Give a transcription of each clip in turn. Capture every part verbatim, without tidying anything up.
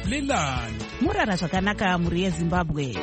Lilani. Murara zvakanaka muri yeZimbabwe.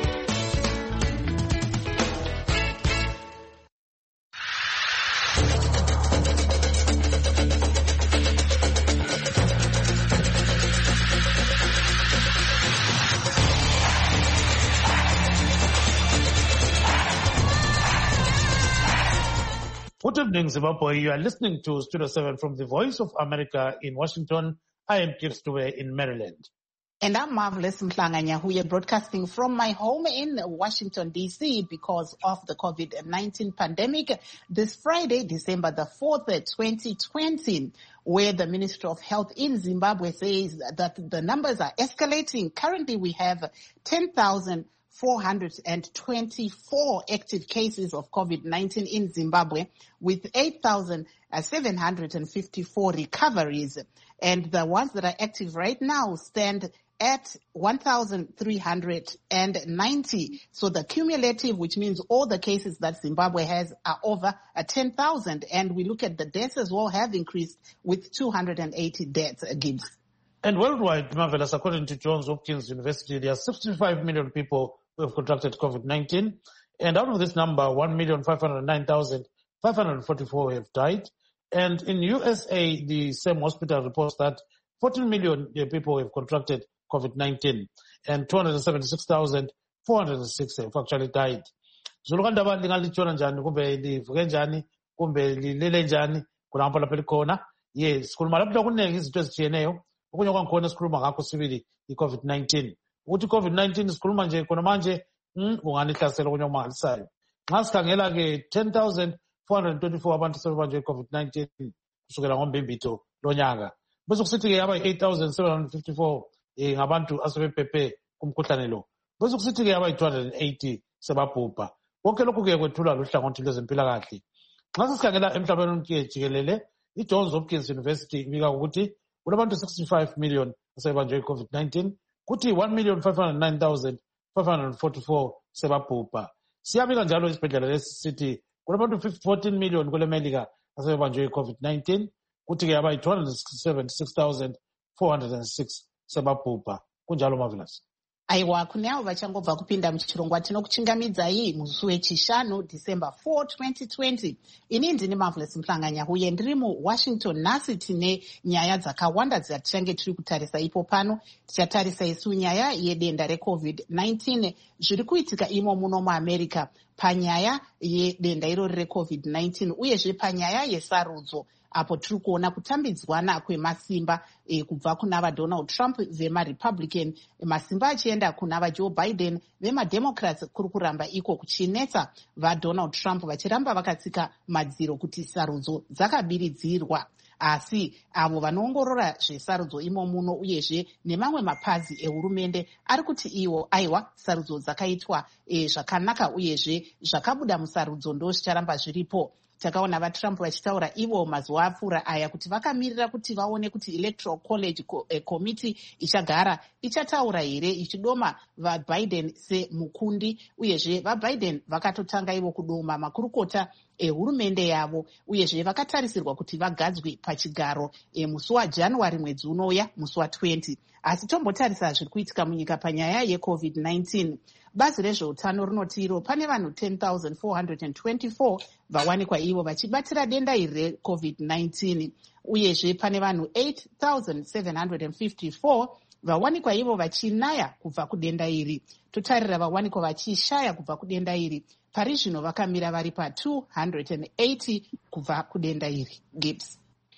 Good evening, Zimbabwe. You are listening to Studio seven from the Voice of America in Washington. I am Kirk Stube in Maryland. And I'm Marvelous Mhlanga-Nyahuye, broadcasting from my home in Washington, D C because of the COVID nineteen pandemic this Friday, December the fourth, twenty twenty, where the Ministry of Health in Zimbabwe says that the numbers are escalating. Currently, we have ten thousand four hundred twenty-four active cases of COVID nineteen in Zimbabwe, with eight thousand seven hundred fifty-four recoveries. And the ones that are active right now stand at one thousand three hundred ninety. So the cumulative, which means all the cases that Zimbabwe has, are over ten thousand. And we look at the deaths as well, have increased with two hundred eighty deaths, Gibbs. And worldwide, Marvelous, according to Johns Hopkins University, there are sixty-five million people who have contracted COVID nineteen. And out of this number, one million five hundred nine thousand five hundred forty-four have died. And in U S A, the same hospital reports that fourteen million people have contracted COVID nineteen and two hundred seventy-six thousand four hundred six have actually died. Zulukandaba lingalichona njani kumbe livuke njani kumbe lilele njani kulapho lapho likhona. Yes, sikhuluma lapho kunengi izinto ezitshiyeneyo. Okunye kwangikhona sikhuluma ngakho sibili i-COVID nineteen. Ukuthi i-COVID nineteen sikhuluma nje khona manje ungani ihlasela okunye okumangalisayo. Nxa sikhangela ke ten thousand four hundred twenty-four abantu sebebanjwe i-COVID nineteen kusukela ngoMbimbithi lonyaka. Bese kusithi ke yaba eight thousand seven hundred fifty-four eh ngabantu asebephephe kumkhuhlane lo. Bese kusithi ke yaba two hundred eighty sebabhubha. Konke lokhu ke kwethulwa luhlangothi lwezempilakahle. Nxa sikhangela emhlabeni wonke jikelele, iJohns Hopkins University ibika ukuthi kunabantu sixty-five million asebanjwe i-COVID nineteen, kuthi one million five hundred nine thousand five hundred forty-four sebabhubha. Siyabika njalo isibhedlela lesithi kunabantu fourteen million kule Melika asebanjwe i-COVID nineteen, kuthi ke yaba two hundred seventy-six thousand four hundred six sebabhubha. Kunjalo Marvelous. Aiwa, kuneavo vachangobva kupinda muchirongwa tinokuchingamidzai musi wechishanu December fourth twenty twenty. Ini ndini Marvelous Mhlanga-Nyahuye, ndiri muWashington. Nhasi tine nyaya dzakawanda dzatichange tiri kutarisa ipo pano. Tichatarisa isu nyaya yedenda reCovid nineteen zviri kuitika imo muno muAmerica panyaya yedenda irori reCovid nineteen, uyezve panyaya yesarudzo apo tiri kuona kutambidzwana kwemasimba e, kubva kuna vaDonald Trump vemaRepublican, masimba achienda kuna vaJoe Biden vemademocrats, kuri kuramba iko kuchinetsa vaDonald Trump vachiramba vakatsika madziro kuti sarudzo dzakabiridzirwa. Asi avo vanoongorora zvesarudzo imo muno uyezve nemamwe mapazi ehurumende ari kuti iwo aiwa sarudzo dzakaitwa e, zvakanaka uyezve zvakabuda musarudzo ndo zvicharamba zviripo. Takaona vaTrump vachitaura ivo mazuva apfuura aya kuti vakamirira kuti vaone kuti Electoral College Committee ichagara ichataura here ichidoma vaBiden semukundi, uyezve vaBiden vakatotanga ivo kudoma makurukota ehurumende yavo, uyezve vakatarisirwa kuti vagadzwe pachigaro e, musi waJanuary mwedzi unouya musi watwenty. Asi tombotarisa zviri kuitika munyika panyaya yeCovid nineteen. Bazi rezveutano rinoti iro pane vanhu ten thousand four hundred twenty-four vawanikwa ivo vachibatira denda iri reCovid nineteen, uyezve pane vanhu eight thousand seven hundred fifty-four vawanikwa ivo vachinaya kubva kudenda iri. Totarira vawanikwa vachishaya kubva kudenda iri pari zvino vakamira vari pa two hundred eighty kubva kudenda iri. Gibbs.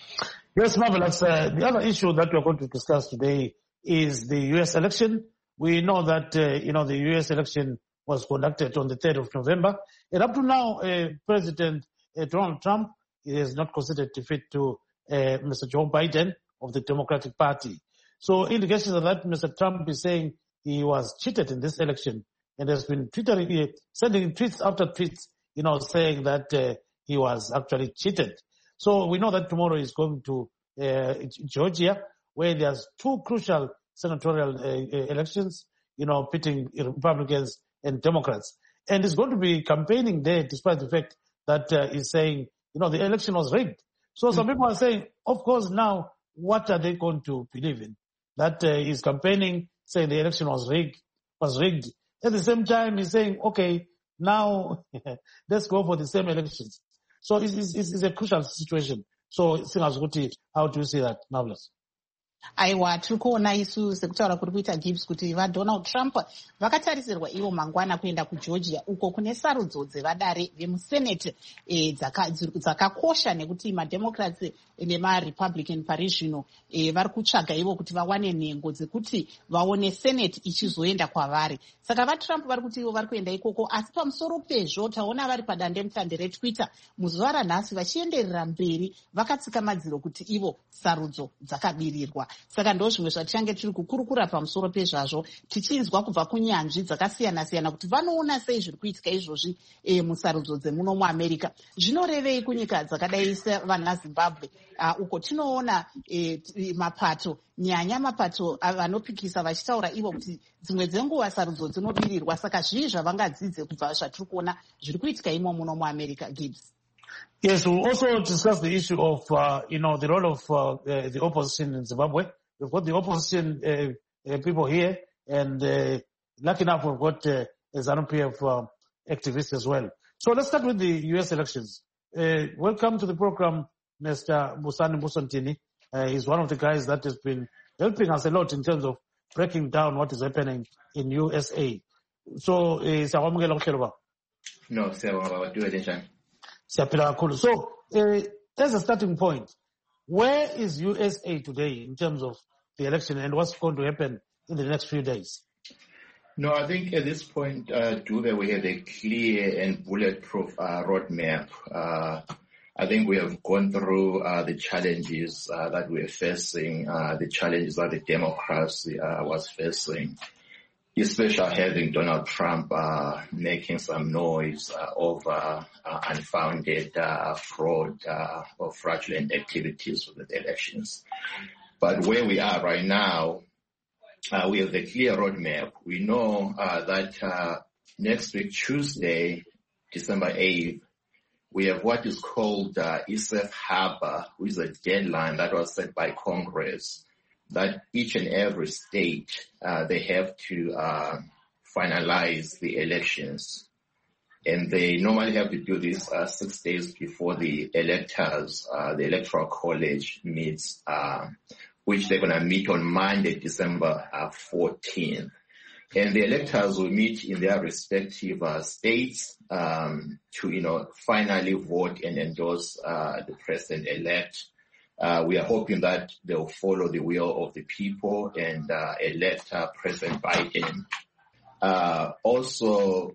Yes, Marvelous. Uh, the other issue that we are going to discuss today is the U S election. We know that, uh, you know, the U S election was conducted on the third of November. And up to now, uh, President uh, Donald Trump has not considered defeat to uh, Mister Joe Biden of the Democratic Party. So indications of that Mister Trump is saying he was cheated in this election and has been twittering, uh, sending tweets after tweets, you know, saying that uh, he was actually cheated. So we know that tomorrow is going to uh, Georgia, where there's two crucial senatorial uh, elections, you know, pitting Republicans and Democrats. And he's going to be campaigning there despite the fact that uh, he's saying, you know, the election was rigged. So some people are saying, of course, now, what are they going to believe in? that uh, is campaigning, saying the election was rigged, was rigged. At the same time, he's saying, okay, now let's go for the same elections. So it's, it's, it's a crucial situation. So, how do you see that, Marvelous? Aiwa, tiri kuona isu sekutaura kuri kuita Gibbs kuti vaDonald Trump vakatarisirwa ivo mangwana kuenda kuGeorgia uko kune sarudzo dzevadare vemusenate e, dzakakosha nekuti maDemocrats nemaRepublican pari zvino e, vari kutsvaga ivo kuti vawane nhengo dzekuti vaone senate ichizoenda kwavari. Saka vaTrump vari kuti ivo vari kuenda ikoko, asi pamusoro pezvo taona vari padandemutande reTwitter muzuva ranhasi vachienderera mberi vakatsika madziro kuti ivo sarudzo dzakabirirwa. Saka ndo zvimwe zvatichange tiri kukurukura pamusoro pezvazvo tichinzwa kubva kunyanzvi dzakasiyana siyana kuti vanoona sei zviri kuitika izvozvi e, musarudzo dzemuno muAmerica. Zvinorevei kunyika dzakadai sevana Zimbabwe uh, uko tinoona e, mapato nyanya mapato vanopikisa vachitaura ivo kuti dzimwe dzenguva sarudzo dzinobirirwa. Saka zvii zvavangadzidze kubva zvatiri kuona zviri kuitika imo muno muAmerica, Gibbs? Yes, we'll also discuss the issue of, uh, you know, the role of uh, uh, the opposition in Zimbabwe. We've got the opposition uh, uh, people here, and uh, lucky enough, we've got uh, ZANU-P F uh, activists as well. So let's start with the U S elections. Uh, welcome to the program, Mister Busani Musantini. Uh, he's one of the guys that has been helping us a lot in terms of breaking down what is happening in U S A. So, uh, no, sir, So, uh, as a starting point, where is U S A today in terms of the election and what's going to happen in the next few days? No, I think at this point, uh, Dube, we have a clear and bulletproof uh, roadmap. Uh, I think we have gone through uh, the challenges uh, that we're facing, uh, the challenges that the democracy uh, was facing, especially having Donald Trump uh, making some noise uh, over uh, unfounded uh, fraud uh, or fraudulent activities with the elections. But where we are right now, uh, we have the clear roadmap. We know uh, that uh, next week, Tuesday, December eighth, we have what is called uh, Safe Harbor, which is a deadline that was set by Congress, that each and every state, uh, they have to uh, finalize the elections. And they normally have to do this uh, six days before the electors, uh, the Electoral College meets, uh, which they're going to meet on Monday, December uh, fourteenth. And the electors will meet in their respective uh, states um, to, you know, finally vote and endorse uh, the president-elect. Uh, we are hoping that they'll follow the will of the people and uh, elect uh, President Biden. Uh, also,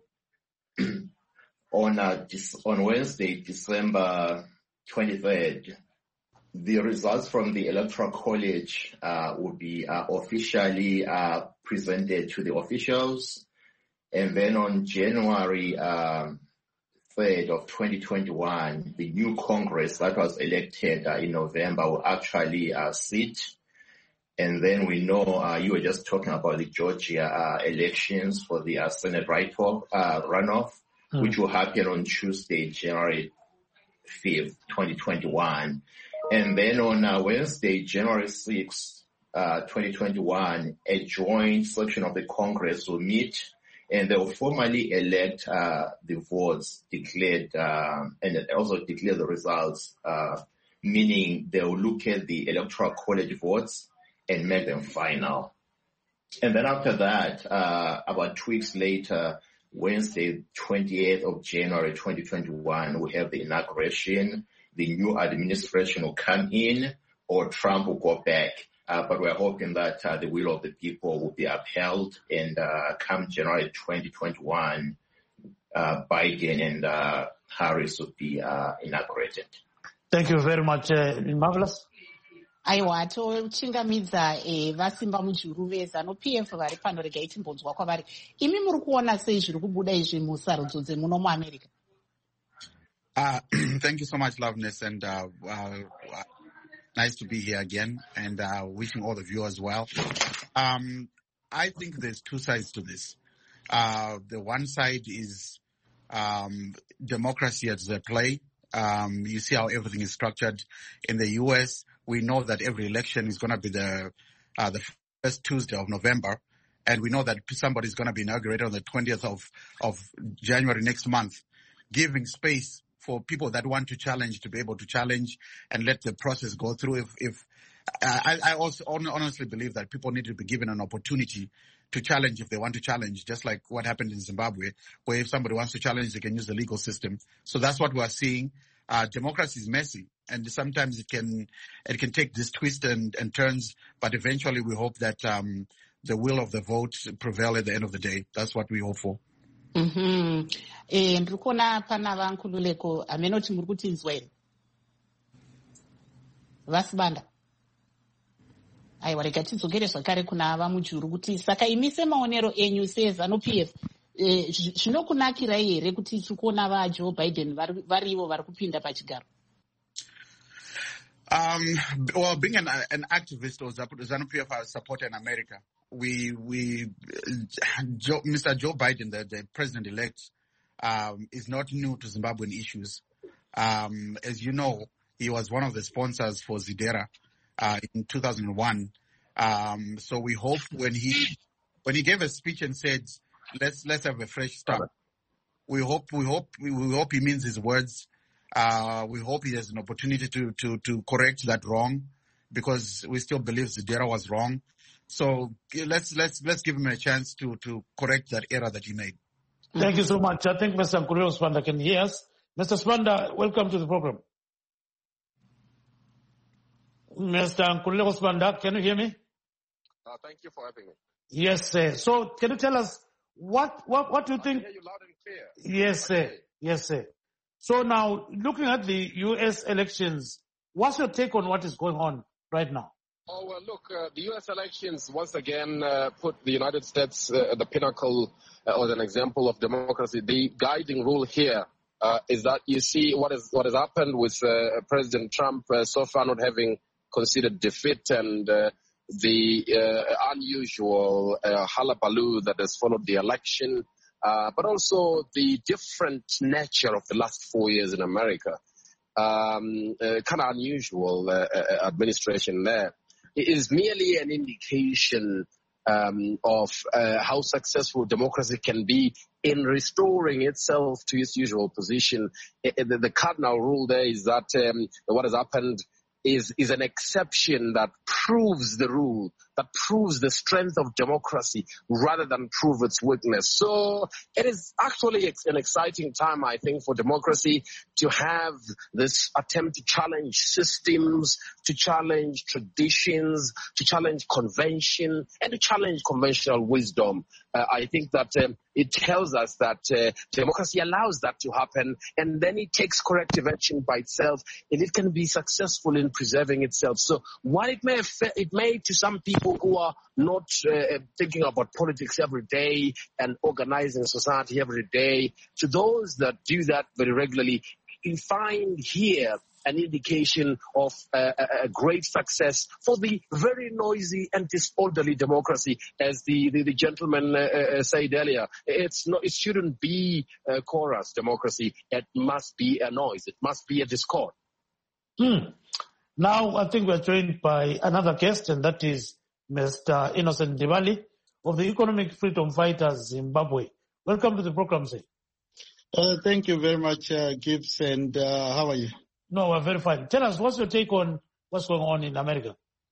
on uh, on Wednesday, December twenty-third, the results from the Electoral College uh, will be uh, officially uh, presented to the officials. And then on January um, third of twenty twenty-one, the new Congress that was elected uh, in November will actually uh, sit. And then we know uh, you were just talking about the Georgia uh, elections for the uh, Senate write-off, uh, runoff, mm. which will happen on Tuesday, January fifth, twenty twenty-one. And then on uh, Wednesday, January sixth, uh, twenty twenty-one, a joint section of the Congress will meet and they will formally elect uh, the votes declared uh, and also declare the results, uh, meaning they will look at the Electoral College votes and make them final. And then after that, uh, about two weeks later, Wednesday, twenty-eighth of January, twenty twenty-one, we have the inauguration. The new administration will come in or Trump will go back. Uh, but we're hoping that uh, the will of the people will be upheld and uh, come January twenty twenty-one, uh, Biden and uh, Harris will be uh, inaugurated. Thank you very much, uh, Marvelous. Aiwa, tochingamidza eh, vasimba mujuru veZANU-P F vari pano regai timbonzwa kwavari. Imi muri kuona sei zviri kubuda izvi musarudzo dzemuno muAmerica? Uh, thank you so much, Loveness, and uh, uh, nice to be here again, and uh, wishing all the viewers well. Um, I think there's two sides to this. Uh, the one side is um, democracy at the play. Um, you see how everything is structured in the U S. We know that every election is going to be the uh, the first Tuesday of November, and we know that somebody's going to be inaugurated on the twentieth of, of January next month, giving space for people that want to challenge to be able to challenge and let the process go through. If, if I, I also honestly believe that people need to be given an opportunity to challenge if they want to challenge, just like what happened in Zimbabwe, where if somebody wants to challenge, they can use the legal system. So that's what we're seeing. Uh, democracy is messy, and sometimes it can it can take this twist and, and turns, but eventually we hope that um, the will of the vote prevail at the end of the day. That's what we hope for. Mhm. Eh ndiri kuona pana vankhululeko amenoti muri kutinzwa here. Vasibanda. Aiwa rega tidzokere zvakare kuna ava mujuru kuti saka imi semaonero enyu seZANU P F eh zvinokunakirai here kuti tiri kuona vaJoe Biden varivo vari kupinda pachigaro? Um, well, being an, an activist or ZANU P F has supported America. We, we, Joe, Mister Joe Biden, the, the president-elect, um, is not new to Zimbabwean issues. Um, as you know, he was one of the sponsors for ZIDERA, uh, in two thousand one. Um, so we hope when he, when he gave a speech and said, let's, let's have a fresh start. We hope, we hope, we hope he means his words. Uh, we hope he has an opportunity to, to, to correct that wrong, because we still believe ZIDERA was wrong. So let's, let's, let's give him a chance to, to correct that error that he made. Thank you so much. I think Mister Nkululeko Sibanda can hear us. Mister Sibanda, welcome to the program. Mister Nkululeko Sibanda, can you hear me? Uh, thank you for having me. Yes, sir. So can you tell us what, what, what do you think? I hear you loud and clear. Yes, sir. Yes, sir. So now, looking at the U S elections, what's your take on what is going on right now? Oh, well, look, uh, the U S elections once again uh, put the United States uh, at the pinnacle uh, as an example of democracy. The guiding rule here uh, is that you see what is what has happened with uh, President Trump uh, so far not having conceded defeat, and uh, the uh, unusual uh, hullabaloo that has followed the election. Uh, but also the different nature of the last four years in America. Um, uh, kind of unusual uh, uh, administration there. It is merely an indication um, of uh, how successful democracy can be in restoring itself to its usual position. Uh, the, the cardinal rule there is that um, what has happened is, is an exception that proves the rule, that proves the strength of democracy rather than prove its weakness. So it is actually an exciting time, I think, for democracy to have this attempt to challenge systems, to challenge traditions, to challenge convention, and to challenge conventional wisdom. Uh, I think that um, it tells us that uh, democracy allows that to happen, and then it takes corrective action by itself, and it can be successful in preserving itself. So while it may, it may to some people who are not uh, thinking about politics every day and organizing society every day, to those that do that very regularly, you find here an indication of uh, a great success for the very noisy and disorderly democracy, as the, the, the gentleman uh, uh, said earlier. It's not, it shouldn't be a chorus democracy. It must be a noise. It must be a discord. Hmm. Now, I think we're joined by another guest, and that is Mister Innocent Dibali of the Economic Freedom Fighters Zimbabwe. Welcome to the program, sir. Uh, thank you very much, uh, Gibbs, and uh, how are you? No, we're very fine. Tell us, what's your take on what's going on in America?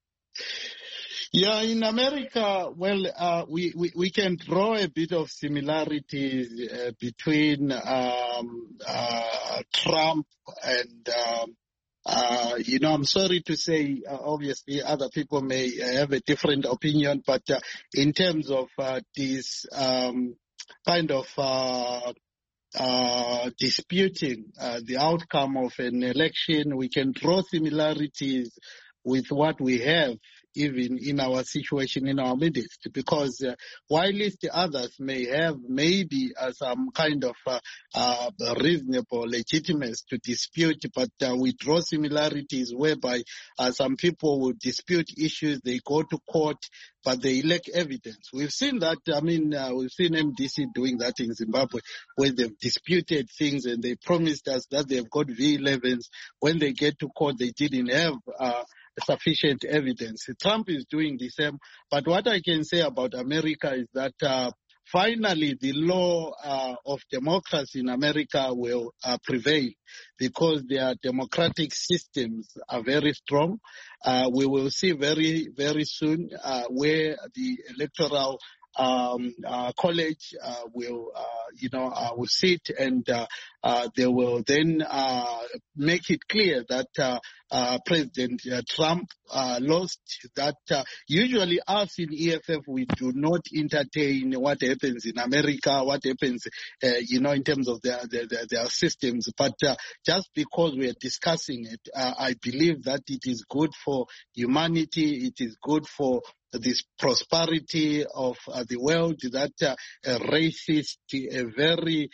Yeah, in America, well, uh, we, we, we can draw a bit of similarities uh, between um, uh, Trump and, um, uh, you know, I'm sorry to say, uh, obviously, other people may have a different opinion, but uh, in terms of uh, this um, kind of uh, Uh, disputing uh, the outcome of an election, we can draw similarities with what we have even in our situation in our midst, because uh, while the others may have maybe uh, some kind of uh, uh, reasonable legitimacy to dispute, but uh, we draw similarities whereby uh, some people will dispute issues, they go to court, but they lack evidence. We've seen that, I mean, uh, we've seen M D C doing that in Zimbabwe, where they've disputed things and they promised us that they've got V elevens. When they get to court, they didn't have uh, sufficient evidence. Trump is doing the same. But what I can say about America is that uh, finally the law uh, of democracy in America will uh, prevail because their democratic systems are very strong. Uh, we will see very, very soon uh, where the electoral Um, uh, college uh, will, uh, you know, uh, will sit and uh, uh, they will then uh, make it clear that uh, uh, President uh, Trump uh, lost. That uh, usually us in E F F, we do not entertain what happens in America, what happens, uh, you know, in terms of their their, their, their systems. But uh, just because we are discussing it, uh, I believe that it is good for humanity. It is good for this prosperity of uh, the world, that uh, a racist, a very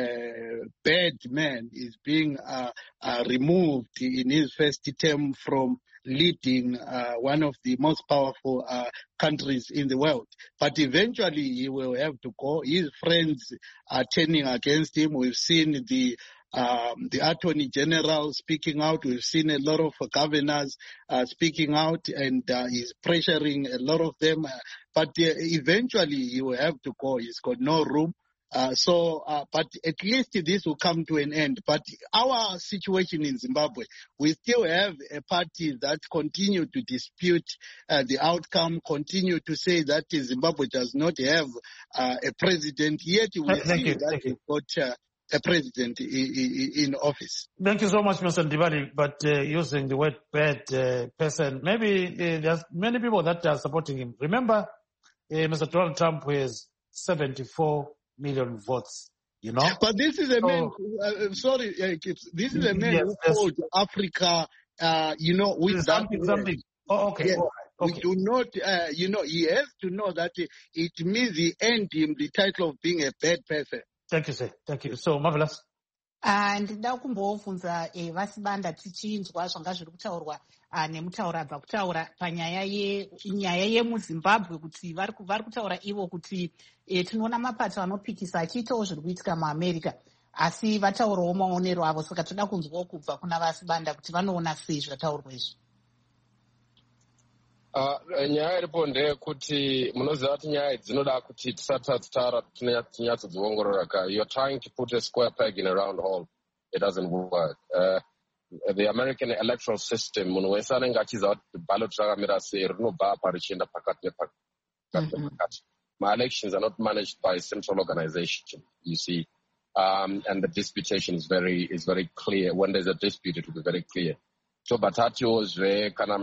uh, bad man is being uh, uh, removed in his first term from leading uh, one of the most powerful uh, countries in the world. But eventually he will have to go. His friends are turning against him. We've seen the Um, the Attorney General speaking out. We've seen a lot of uh, governors uh, speaking out, and uh, he's pressuring a lot of them. Uh, but uh, eventually he will have to go. He's got no room. Uh, so, uh, but at least this will come to an end. But our situation in Zimbabwe, we still have a party that continue to dispute uh, the outcome, continue to say that Zimbabwe does not have uh, a president. Yet we Thank see you. that Thank you. we've got uh, a president in, in office. Thank you so much, Mister Ndibali, but uh, using the word bad uh, person, maybe uh, there's many people that are supporting him. Remember, uh, Mister Donald Trump has seventy-four million votes, you know? But this is a man, Oh. uh, sorry, uh, this is a man Yes, who yes. called Africa, uh, you know, with that Something, word. something. Oh, okay. Yes. All right. We Okay. do not, uh, you know, he has to know that it means he earned him the title of being a bad person. Thank you, sir. Thank you. So, Marvelous. Uh, ndida kumbobvunza eh, vasibanda tichinzwa zvanga zviri kutaurwa uh, nemutaura abva kutaura panyaya yenyaya yemuzimbabwe kuti vari ku- vari kutaura ivo kuti eh, tinoona mapato anopikisa achiitawo zviri kuitika muamerica, asi vataurawo maonero avo. Saka toda kunzwawo kubva kuna vasibanda kuti vanoona sei zvataurwa izvi. Uh, nyaya iripo ndeyekuti munoziva kuti nyaya dzinoda kuti tisati tadzitaura tinyatsodziongorora ka. You're trying to put a square peg in a round hole. It doesn't work. Uh, the American electoral system, munhu wese anenge achiziva kuti ballot rakamira sei rinobva apa richienda pakati nepakati nepakati. My elections are not managed by a central organization, you see. Um, and the disputation is very is very clear. When there's a dispute, it will be very clear. So batatiozve kana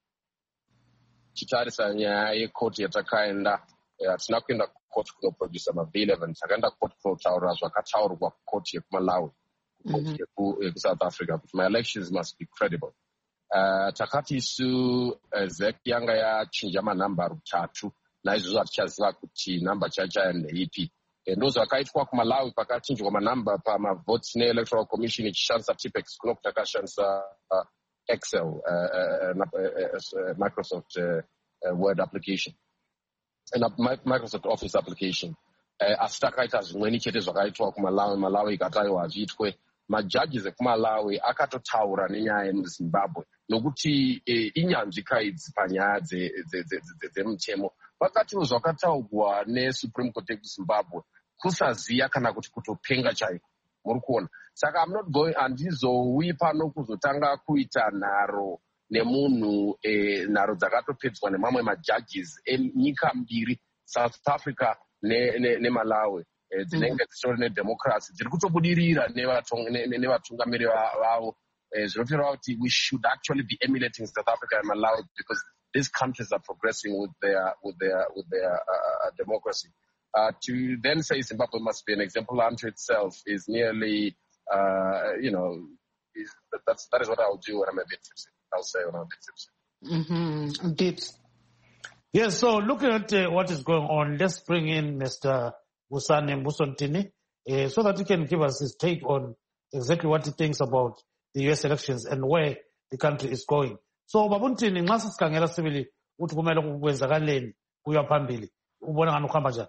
tichitarisa nyaya yekoti yatakaenda, hatina kuenda kukoti kunoprodusa mabhill eleven, takaenda kukoti kunotaura zvakataurwa kukoti yekuMalawi, kukoti yekusouth Africa, kuti my elections must be credible. Uh, takati isu uh, Z E C yanga yachinja manhamba rutatu, naizvozvo hatichaziva kuti namba chacha ndeipi. Ndo zvakaitwa kuMalawi pakachinjwa manhamba pamavotes neelectoral commission ichishandisa Tipex kuno kutakashandisa uh, Excel, uh, uh, uh, uh, Microsoft uh, uh, Word application, and a Microsoft Office application. Asi takaita zvimweni chete zvakaitwa kuMalawi, Malawi ikataiwa hazviitwe. Majudges ekuMalawi akatotaura nenyaya yemuZimbabwe nokuti inyanzvika idzi panyaya dzemutemo. Vakati zvakataurwa neSupreme Court yekuZimbabwe kusaziya kana kuti kutopenga chaiko, muri kuona. Saka I'm not going, handizouyi pano kuzotanga kuita nharo nemunhu, eh, nharo dzakatopedzwa nemamwe majudges enyika mbiri, South Africa neMalawi, eh, dzinenge dzitori nedemocracy, dziri kutobudirira nevatungamiri vavo. Zvinoreva kuti we should actually be emulating South Africa and Malawi because these countries are progressing with their with their with their uh, democracy. Uh, to then say Zimbabwe must be an example unto itself is nearly, uh, you know, is, that's, that is what I'll do when I'm a bit tipsy. I'll say when I'm a bit tipsy. Mm-hmm. Dips. Yes, so looking at uh, what is going on, let's bring in Mister Busani Musontini uh, so that he can give us his take on exactly what he thinks about the U S elections and where the country is going. So, Babuntini, nxa sisikhangela sibili ukuthi kumele kwenzakaleni kuya phambili, ubona ngani ukuhamba njani?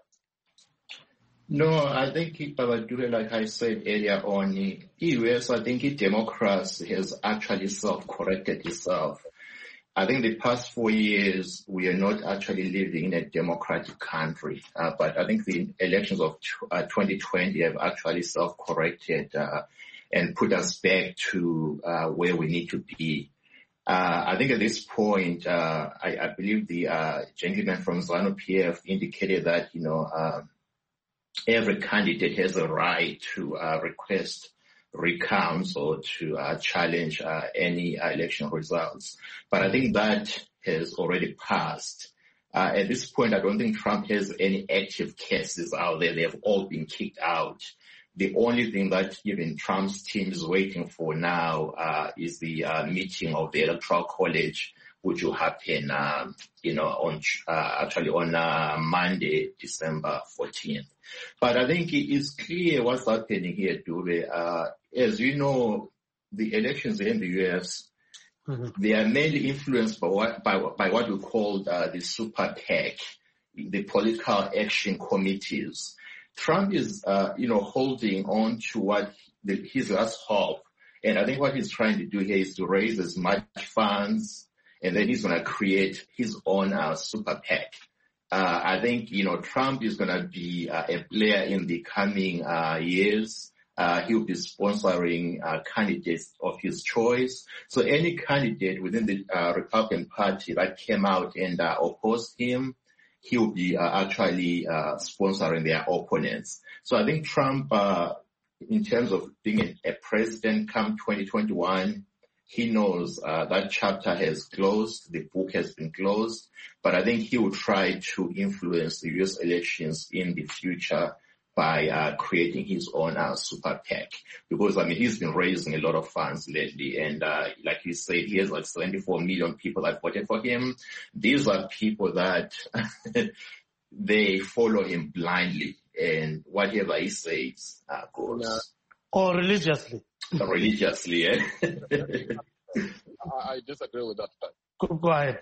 No, I think Babadure, like I said earlier on, E U S, I think democracy has actually self-corrected itself. I think the past four years, we are not actually living in a democratic country. Uh, but I think the elections of uh, twenty twenty have actually self-corrected uh, and put us back to uh, where we need to be. Uh, I think at this point, uh, I, I believe the uh, gentleman from ZANU-P F indicated that, you know, uh, every candidate has a right to uh, request recounts or to uh, challenge uh, any uh, election results. But I think that has already passed. Uh, at this point, I don't think Trump has any active cases out there. They have all been kicked out. The only thing that even Trump's team is waiting for now uh, is the uh, meeting of the Electoral College, which will happen, uh, you know, on uh, actually on uh, Monday, December fourteenth. But I think it is clear what's happening here, Dube. Uh, as you know, the elections in the U S, mm-hmm. they are mainly influenced by what, by, by what we call uh, the super PAC, the political action committees. Trump is, uh, you know, holding on to what the, his last hope. And I think what he's trying to do here is to raise as much funds, and then he's going to create his own uh, super PAC. Uh, I think, you know, Trump is going to be uh, a player in the coming uh, years. Uh, he'll be sponsoring uh, candidates of his choice. So any candidate within the uh, Republican Party that came out and uh, opposed him, he'll be uh, actually uh, sponsoring their opponents. So I think Trump, uh, in terms of being a, a president come twenty twenty-one, he knows uh, that chapter has closed, the book has been closed, but I think he will try to influence the U S elections in the future by uh, creating his own uh, super PAC. Because, I mean, he's been raising a lot of funds lately, and uh, like you said, he has like seventy-four million people that voted for him. These are people that they follow him blindly, and whatever he says uh, goes. Yeah. Or religiously. Religiously, eh? I disagree with that. Go, go ahead.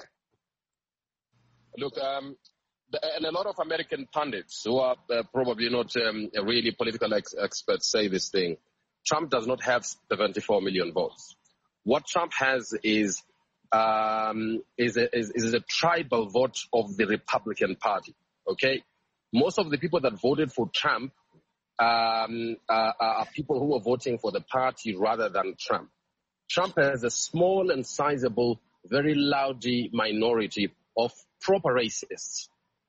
Look, um, the, and a lot of American pundits who are uh, probably not um, really political ex- experts say this thing. Trump does not have seventy-four million votes. What Trump has is um, is, a, is, is a tribal vote of the Republican Party. Okay, most of the people that voted for Trump um, uh, are people who are voting for the party rather than Trump. Trump has a small and sizable, very loudy minority of proper racists.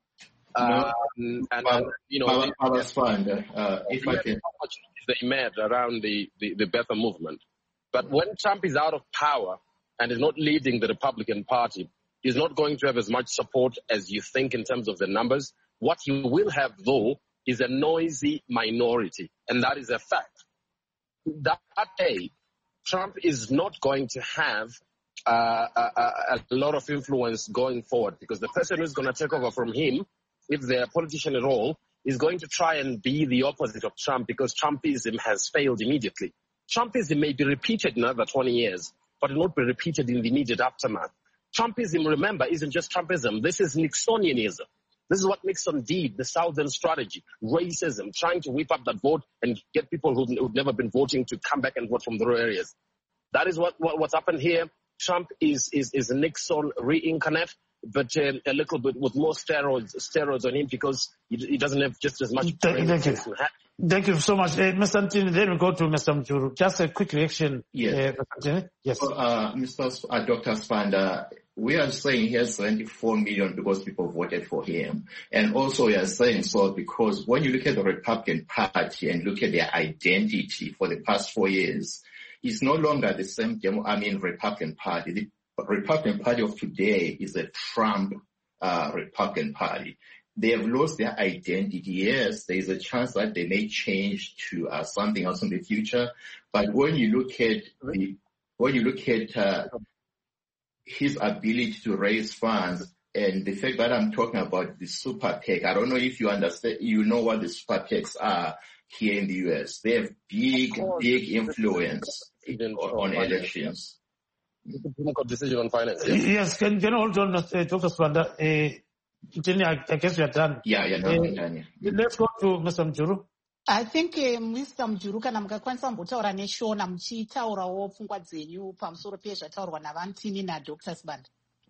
Um, and, and, you know, I, I was fine. Uh, if I can. They met around the, the, the Bethel movement. But when Trump is out of power and is not leading the Republican Party, he's not going to have as much support as you think in terms of the numbers. What he will have, though, is a noisy minority, and that is a fact. That day, Trump is not going to have uh, a, a, a lot of influence going forward, because the person who's going to take over from him, if they're a politician at all, is going to try and be the opposite of Trump, because Trumpism has failed immediately. Trumpism may be repeated in another twenty years, but it will not be repeated in the immediate aftermath. Trumpism, remember, isn't just Trumpism. This is Nixonianism. This is what Nixon did, the Southern strategy, racism, trying to whip up that vote and get people who've, who've never been voting to come back and vote from the rural areas. That is what, what what's happened here. Trump is is, is Nixon reincarnate, but um, a little bit with more steroids steroids on him, because he, he doesn't have just as much. Thank, thank you. Thank you so much. Uh, Mister Antony, then we go to Mister Mjuru. Just a quick reaction. Yes. Uh, yes. So, uh, Mister Sp- uh, Doctor Spanda, we are saying he has seventy-four million because people voted for him. And also we are saying so because when you look at the Republican Party and look at their identity for the past four years, it's no longer the same, demo, I mean, Republican Party. The Republican Party of today is a Trump uh, Republican Party. They have lost their identity. Yes, there is a chance that they may change to uh, something else in the future. But when you look at the, when you look at uh, his ability to raise funds and the fact that I'm talking about the super PAC, I don't know if you understand, you know what the super PACs are here in the U S. They have big, big influence on, on elections. Decision on finance. Yes, yes can, can you hold on, uh, Doctor Spanda? Uh, I guess we are done. Yeah, yeah, no, uh, I'm done, yeah. Let's go to Mister Mjuru. I think uh, Mister Mjuru kana mukakwanisa kumbotaura neshona muchitaurawo pfungwa dzenyu pamusoro pezvataurwa naVantini naDoctor Spanda.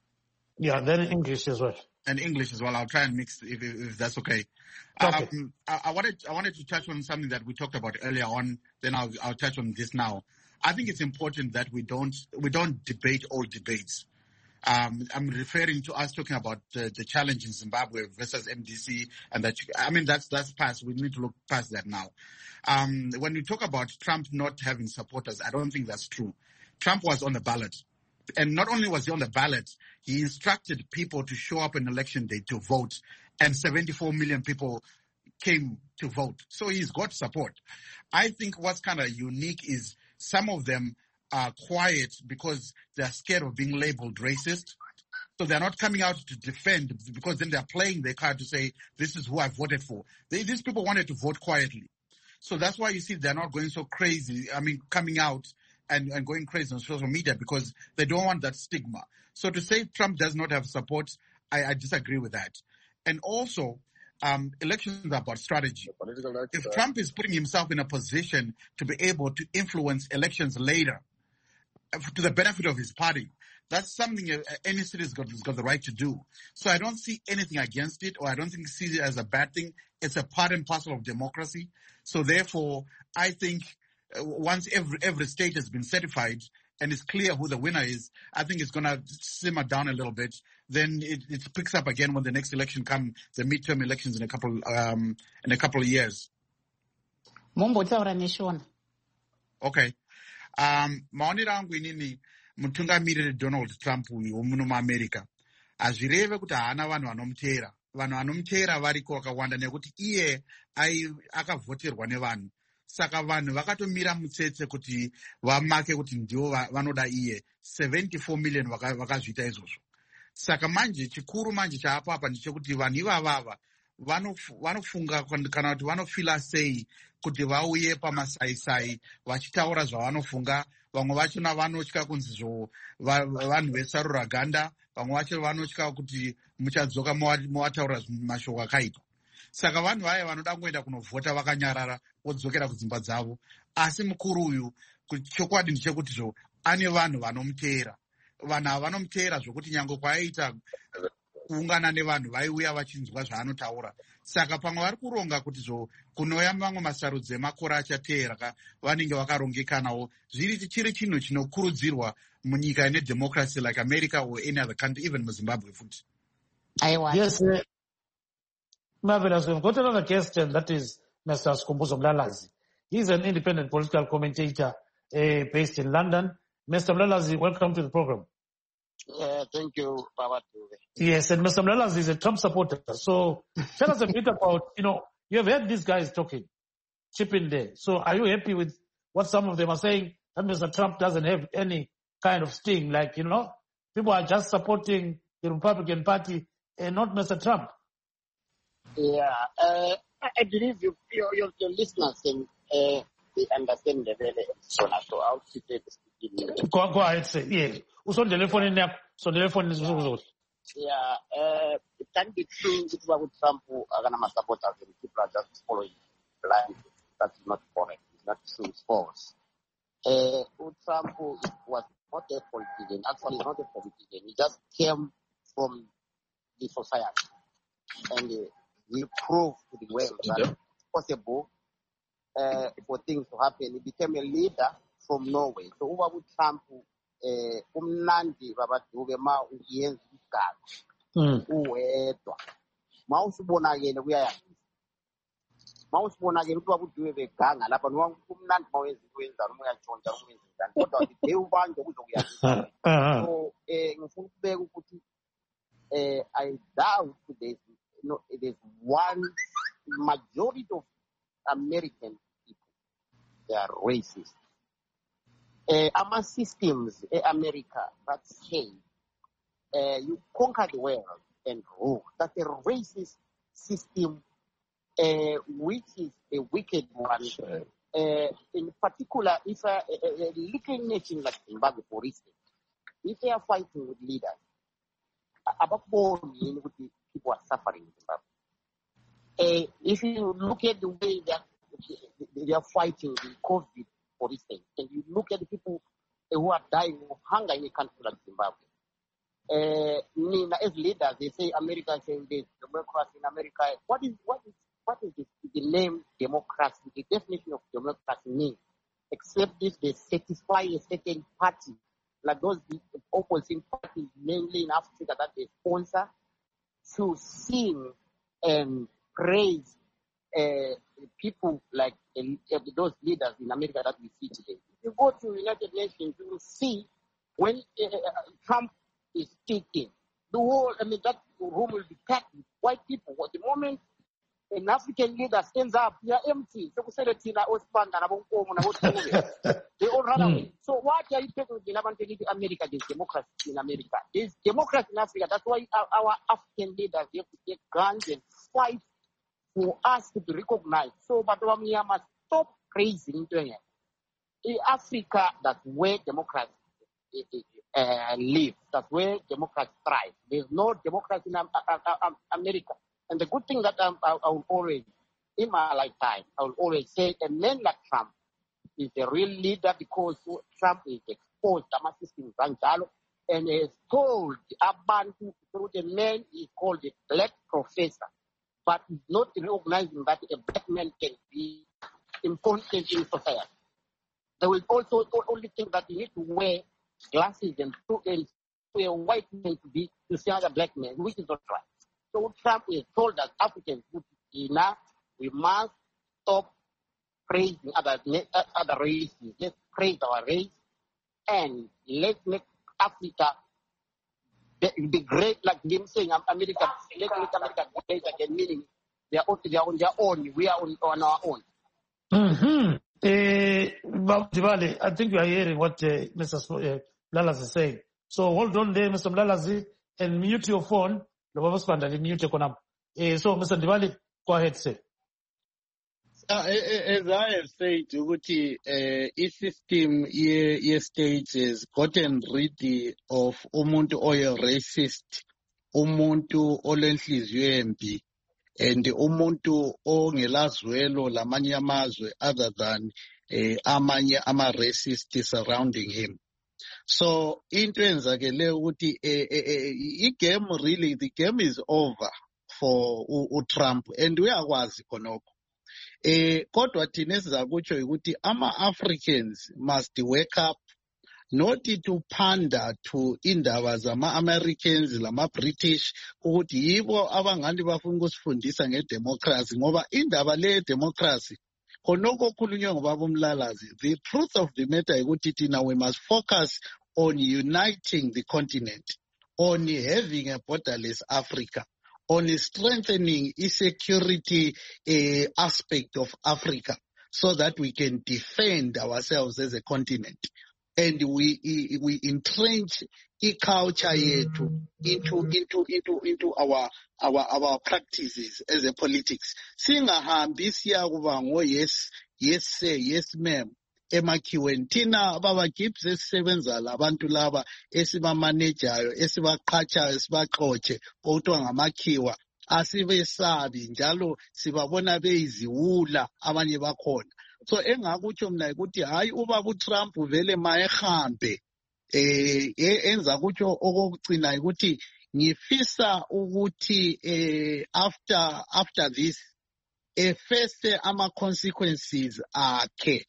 Yeah, then English as well. And English as well. I'll try and mix if, if, if that's okay. Okay. Um, I, I wanted I wanted to touch on something that we talked about earlier on. Then I'll I'll touch on this now. I think it's important that we don't we don't debate all debates. Um, I'm referring to us talking about the, the challenge in Zimbabwe versus M D C, and that I mean that's that's past. We need to look past that now. Um, when we talk about Trump not having supporters, I don't think that's true. Trump was on the ballot. And not only was he on the ballot, he instructed people to show up on election day to vote, and seventy-four million people came to vote. So he's got support. I think what's kind of unique is some of them are quiet because they're scared of being labeled racist. So they're not coming out to defend, because then they're playing their card to say, this is who I voted for. They, these people wanted to vote quietly. So that's why you see they're not going so crazy. I mean, coming out And, and going crazy on social media because they don't want that stigma. So to say Trump does not have support, I, I disagree with that. And also, um, elections are about strategy. If Trump is putting himself in a position to be able to influence elections later to the benefit of his party, that's something any citizen has got, has got the right to do. So I don't see anything against it, or I don't think see it as a bad thing. It's a part and parcel of democracy. So therefore, I think once every every state has been certified and it's clear who the winner is, I think it's going to simmer down a little bit. Then it, it picks up again when the next election comes, the midterm elections in a couple um, in a couple of years. Okay. Um, maonero angu inini mutungamiriri Donald Trump uyu womuno muAmerica hazvireve kuti haana vanhu vanomuteera. Vanhu vanomuteera variko vakawanda nekuti iye akavhoterwa nevanhu. Saka vanhu vakatomira mutsetse kuti vamake kuti ndivo vanoda iye. seventy-four million vakazviita izvozvo. Saka manje chikuru manje chaapo apa ndechekuti vanhu ivavava vanofunga kana kuti vanofila sei kuti vauye pamasaisai vachitaura zvavanofunga. Vamwe vachona vanotya kunzizvo vanhu vesarura ganda. Vamwe vacho vanotya kuti muchadzoka muvataura mashoko akaipa. Saka vanhu vaya vanoda kuenda kunovhota vakanyarara vodzokera kudzimba dzavo. Asi mukuru uyu chokwadi ndechekuti zvo ane vanhu vanomuteera. Vanhu ava vanomuteera zvokuti nyange kwaaita kuungana nevanhu vaiuya vachinzwa zvaanotaura. Saka pamwe vari kuronga kuti zvo kunouya mamwe masarudzi emakore achateera vanenge vakarongekanawo. Zviri chiri chinhu chinokurudzirwa munyika ine democracy like America or any other country, even Zimbabwe futi. Yes, uh, marvelous. We've got another guest, and that is Mister Skhumbuzo Mlalazi. He's an independent political commentator uh, based in London. Mister Mlalazi, welcome to the program. Uh, thank you, Baba. Yes, and Mister Mlalazi is a Trump supporter. So tell us a bit about, you know, you have heard these guys talking, chipping there. So are you happy with what some of them are saying, that Mister Trump doesn't have any kind of sting? Like, you know, people are just supporting the Republican Party and not Mister Trump. Yeah, uh, I believe you, your, your, your listeners can uh, they understand the very so I'll keep it. Go, go ahead, say, yeah. So the telephone in there, so the telephone is also. Yeah, uh, it can be true that with Trump who are going to support us and people are just following blindly. That's not correct. It's not true. It's false. Uh, Trump was not a politician. Actually, not a politician. He just came from the society. And uh, he proved to the world that it's possible uh, for things to happen. He became a leader from Norway. So over with Trump, umnandi babaduke ma uyenza igaba uwedwa mawusibona yena kuyaya mawusibona ke ukuthi bakuduke beganga lapha noma umnandi mawenza ukwenza noma uyatshontsha ukwenza njani kodwa ke ubanje kuzokuyazi so eh ngifuna ukubeka ukuthi eh I doubt there's no there's one majority of American people they are racist. Uh, our systems in America that say uh, you conquer the world and rule. That's a racist system, uh, which is a wicked one. Sure. Uh, in particular, if a, a, a little nation like Zimbabwe, for instance, if they are fighting with leaders, about four million people are suffering in Zimbabwe. Uh, if you look at the way that they are fighting the COVID, for instance, and you look at the people who are dying of hunger in a country like Zimbabwe, Uh, Nina, as leaders, they say America saying this, democracy in America. What is what is what is the, the name democracy? The definition of democracy means, except if they satisfy a certain party, like those opposing parties, mainly in Africa, that they sponsor, to sing and praise uh, people like uh, those leaders in America that we see today. If you go to United Nations, you will see when uh, Trump is speaking, the whole, I mean, that room will be packed with white people. At the moment an African leader stands up, they are empty. They all run away. So what are you taking with the America? There's democracy in America. There's democracy in Africa. That's why our, our African leaders, they have to take guns and fight for us to be recognized. So, but we must stop praising doing it. In Africa, that's where democracy uh, lives. That's where democracy thrives. There's no democracy in um, uh, uh, America. And the good thing that um, I, I will always, in my lifetime, I will always say a man like Trump is a real leader because Trump is exposed and is told Abantu through the man is called a black professor, but is not recognizing that a black man can be important in society. They will also only think that you need to wear glasses and to a white man to be to see other black men, which is not right. So Trump has told us Africans, enough, we must stop praising other other races. Let's praise our race and let's make Africa be great, like them saying America. Let's make America great again, meaning they are, they are on their own. We are on, on our own. Mm-hmm. Uh, I think you are hearing what uh, Mister Uh, Lalas is saying. So hold on there, Mister Lalas, and mute your phone. Uh, so, Mister Ndibali, go ahead, sir. Uh, as I have said, Uguti, uh, the system ye, ye states has gotten rid of umuntu oil racist, umuntu olenhliziyo embi, and umuntu ongelazwelo lamanye amazwe other than uh, amanye ama racist surrounding him. So into enzakele ukuthi i-game really, the game is over for uTrump and uyakwazi khonokho. Eh kodwa thina esizakutsho ukuthi ama-Africans must wake up, not to pander to indaba zama-Americans lama-British ukuthi yibo abangani bafuna ukusifundisa ngedemocracy ngoba indaba le democracy khonokho khulunywa ngobaba uMlalazi. The truth of the matter ukuthi thina we must focus on uniting the continent, on having a borderless Africa, on strengthening the security uh, aspect of Africa so that we can defend ourselves as a continent. And we we entrench the culture yetu into into into into our our our practices as a politics. Singahambi siyakuba ngo yes yes sir yes ma'am emakhiweni thina baba gibs esisebenza labantu laba esibamanajayo esibaqhatshayo sibaxotshe kodwa ngamakhiwa asibesabi njalo sibabona beyiziwula abanye bakhona. So engakutsho mina ukuthi hayi ubaba uTrump vele mayehambe eh enza kutsho okugcina ukuthi ngifisa ukuthi eh after after this eh face ama consequences akhe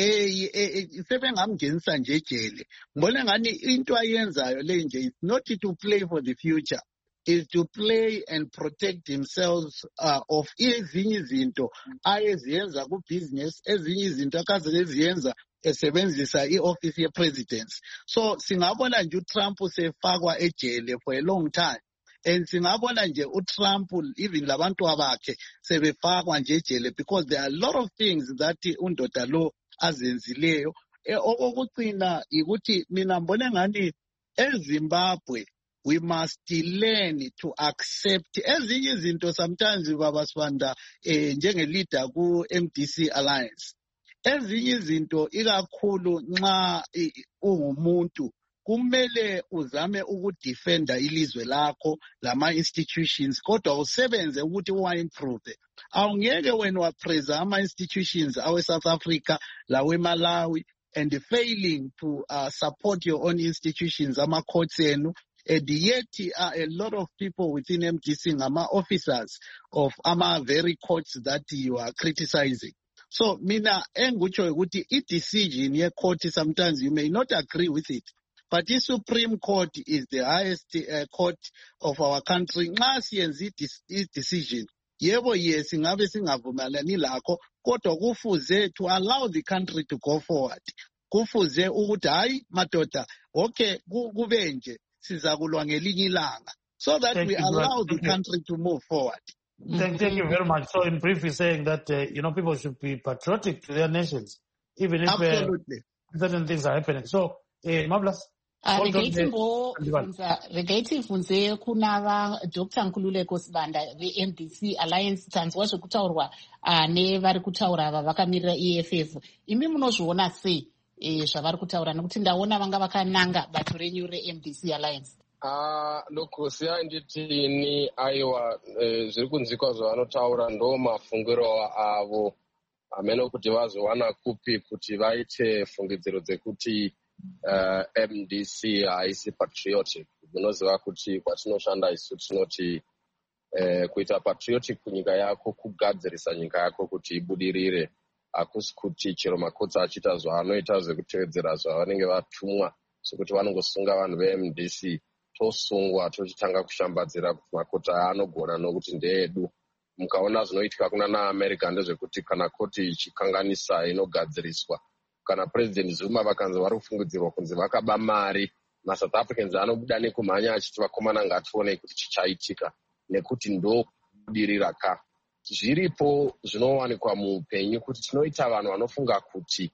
eh sebengamngenisa nje ejele ngibona ngani into ayenzayo le nje is not to play for the future, is to play and protect themselves uh, of ezinye izinto ayeziyenza ku business, ezinye izinto akaze leziyenza esebenzisa i-office ye-president. So singabona nje uTrump sefakwa ejele for a long time, and singabona nje uTrump even labantu abakhe sebefakwa nje ejele because there are a lot of things that undoda lo azenzileyo. Okugcina ukuthi mina mbone ngani eZimbabwe we must learn to accept ezinye izinto. Sometimes baba Sibanda eh njenge leader ku M D C Alliance, ezinye izinto ikakhulu nxa ungumuntu kumele uzame ukudefenda ilizwe lakho lama institutions kodwa usebenze ukuthi uwa improve. Awungeke wena wapreza ama institutions awe South Africa lawe Malawi and failing to uh, support your own institutions ama courts enu And yet, uh, a lot of people within M D C are officers of ama very courts that you are criticizing. So, mina, engucho ukuthi i decision ye court, sometimes you may not agree with it. But the Supreme Court is the highest uh, court of our country. Nxa siyenza i decision, yebo yes, ingabe singavumelani lakho, kodwa kufuze to allow the country to go forward. Kufuze ukuthi hayi madoda, okay, kube nje sizakulwa ngelinye ilanga, so that thank we allow the country to move forward. Thank, thank you very much. So in brief, you're saying that, uh, you know, people should be patriotic to their nations, even if uh, certain things are happening. So, uh, Mavlas? regaiti bvunze kuna vaDr Nkululeko Sibanda ve-M D C Alliance, tanzwa zvekutaurwa nevari kutaura ava vakamirira E F F. Imi munozviona sei zvavari kutaura, nekuti ndaona vanga vakananga bato renyu re-M D C Alliance? Ah, look, siya nditini aiwa zviri kunzikwa zvavanotaura ndo mafungiro avo amene kuti vazowana kupi kuti vaite fungidziro dzekuti Uh, M D C haisi patriotic. Munoziva kuti kwatinoshanda isu tinoti uh, kuita patriotic kunyika yako, kugadzirisa nyika yako kuti ibudirire, hakusi kuti chero makotsi achiita zvaanoita zvekutevedzera zvavanenge vatumwa, sekuti vanongosunga vanhu ve-M D C tosungwa tochitanga kushambadzira kuti makota anogona nokuti ndeedu. Mukaona zvinoitika kuna naAmerica ndezvekuti kana koti ichikanganisa inogadziriswa, kana President Zuma vakanzi vari kufungidzirwa kunzi vakaba mari, maSouth Africans anobuda nekumhanya achiti vakomana ngatione kuti chichaitika, nekuti ndo kubudirira ka. Zviripo zvinowanikwa muupenyu kuti tinoita vanhu vanofunga kuti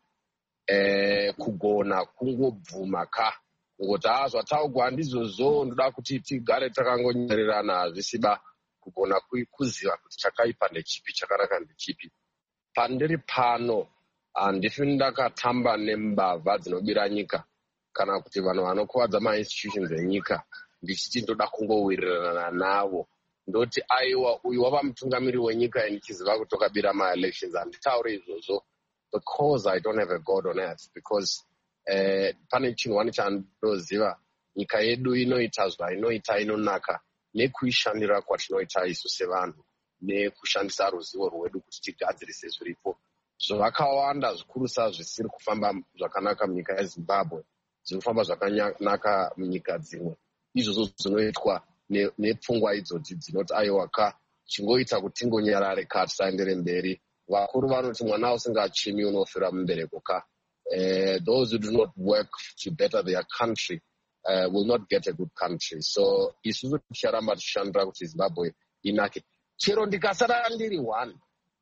eh, kugona kungobvuma ka, ngoti haa zvataugwa ndizvozvo, ndoda kuti tigare takangonyererana, hazvisiba kugona kuziva kuti chakaipa ndechipi, chakanaka ndechipi. Pandiri pano handifi ndakatamba nembavha dzinobira nyika kana kuti vanhu vanokuvadza mainstitutions enyika ndichiti ndoda kungowirirana navo. Ndoti aiwa uyu wava mutungamiri wenyika ndichiziva kuti wakabira ma-elections. Handitauri izvozvo because I don't have a God on earth, because eh, pane chinhu wani chandoziva, nyika yedu inoita zvainoita inonaka nekuishandira kwatinoita isu sevanhu, nekushandisa ruzivo rwedu kuti tigadzirise zviripo. Zvakawanda zvikurusa zvisiri kufamba zvakanaka munyika yeZimbabwe zviri kufamba zvakanaka munyika dzimwe. Izvozvo zvinoitwa nepfungwa idzodzi dzinoti aiwa ka, chingoita kuti tingonyarare ka, tisaendere mberi. Vakuru vanoti mwana usingachimi unofira mumbereko ka. Uh, those who do not work to better their country uh, will not get a good country. So isusu ticharamba tichishandira kuti Zimbabwe inake. Chero ndikasara ndiri one,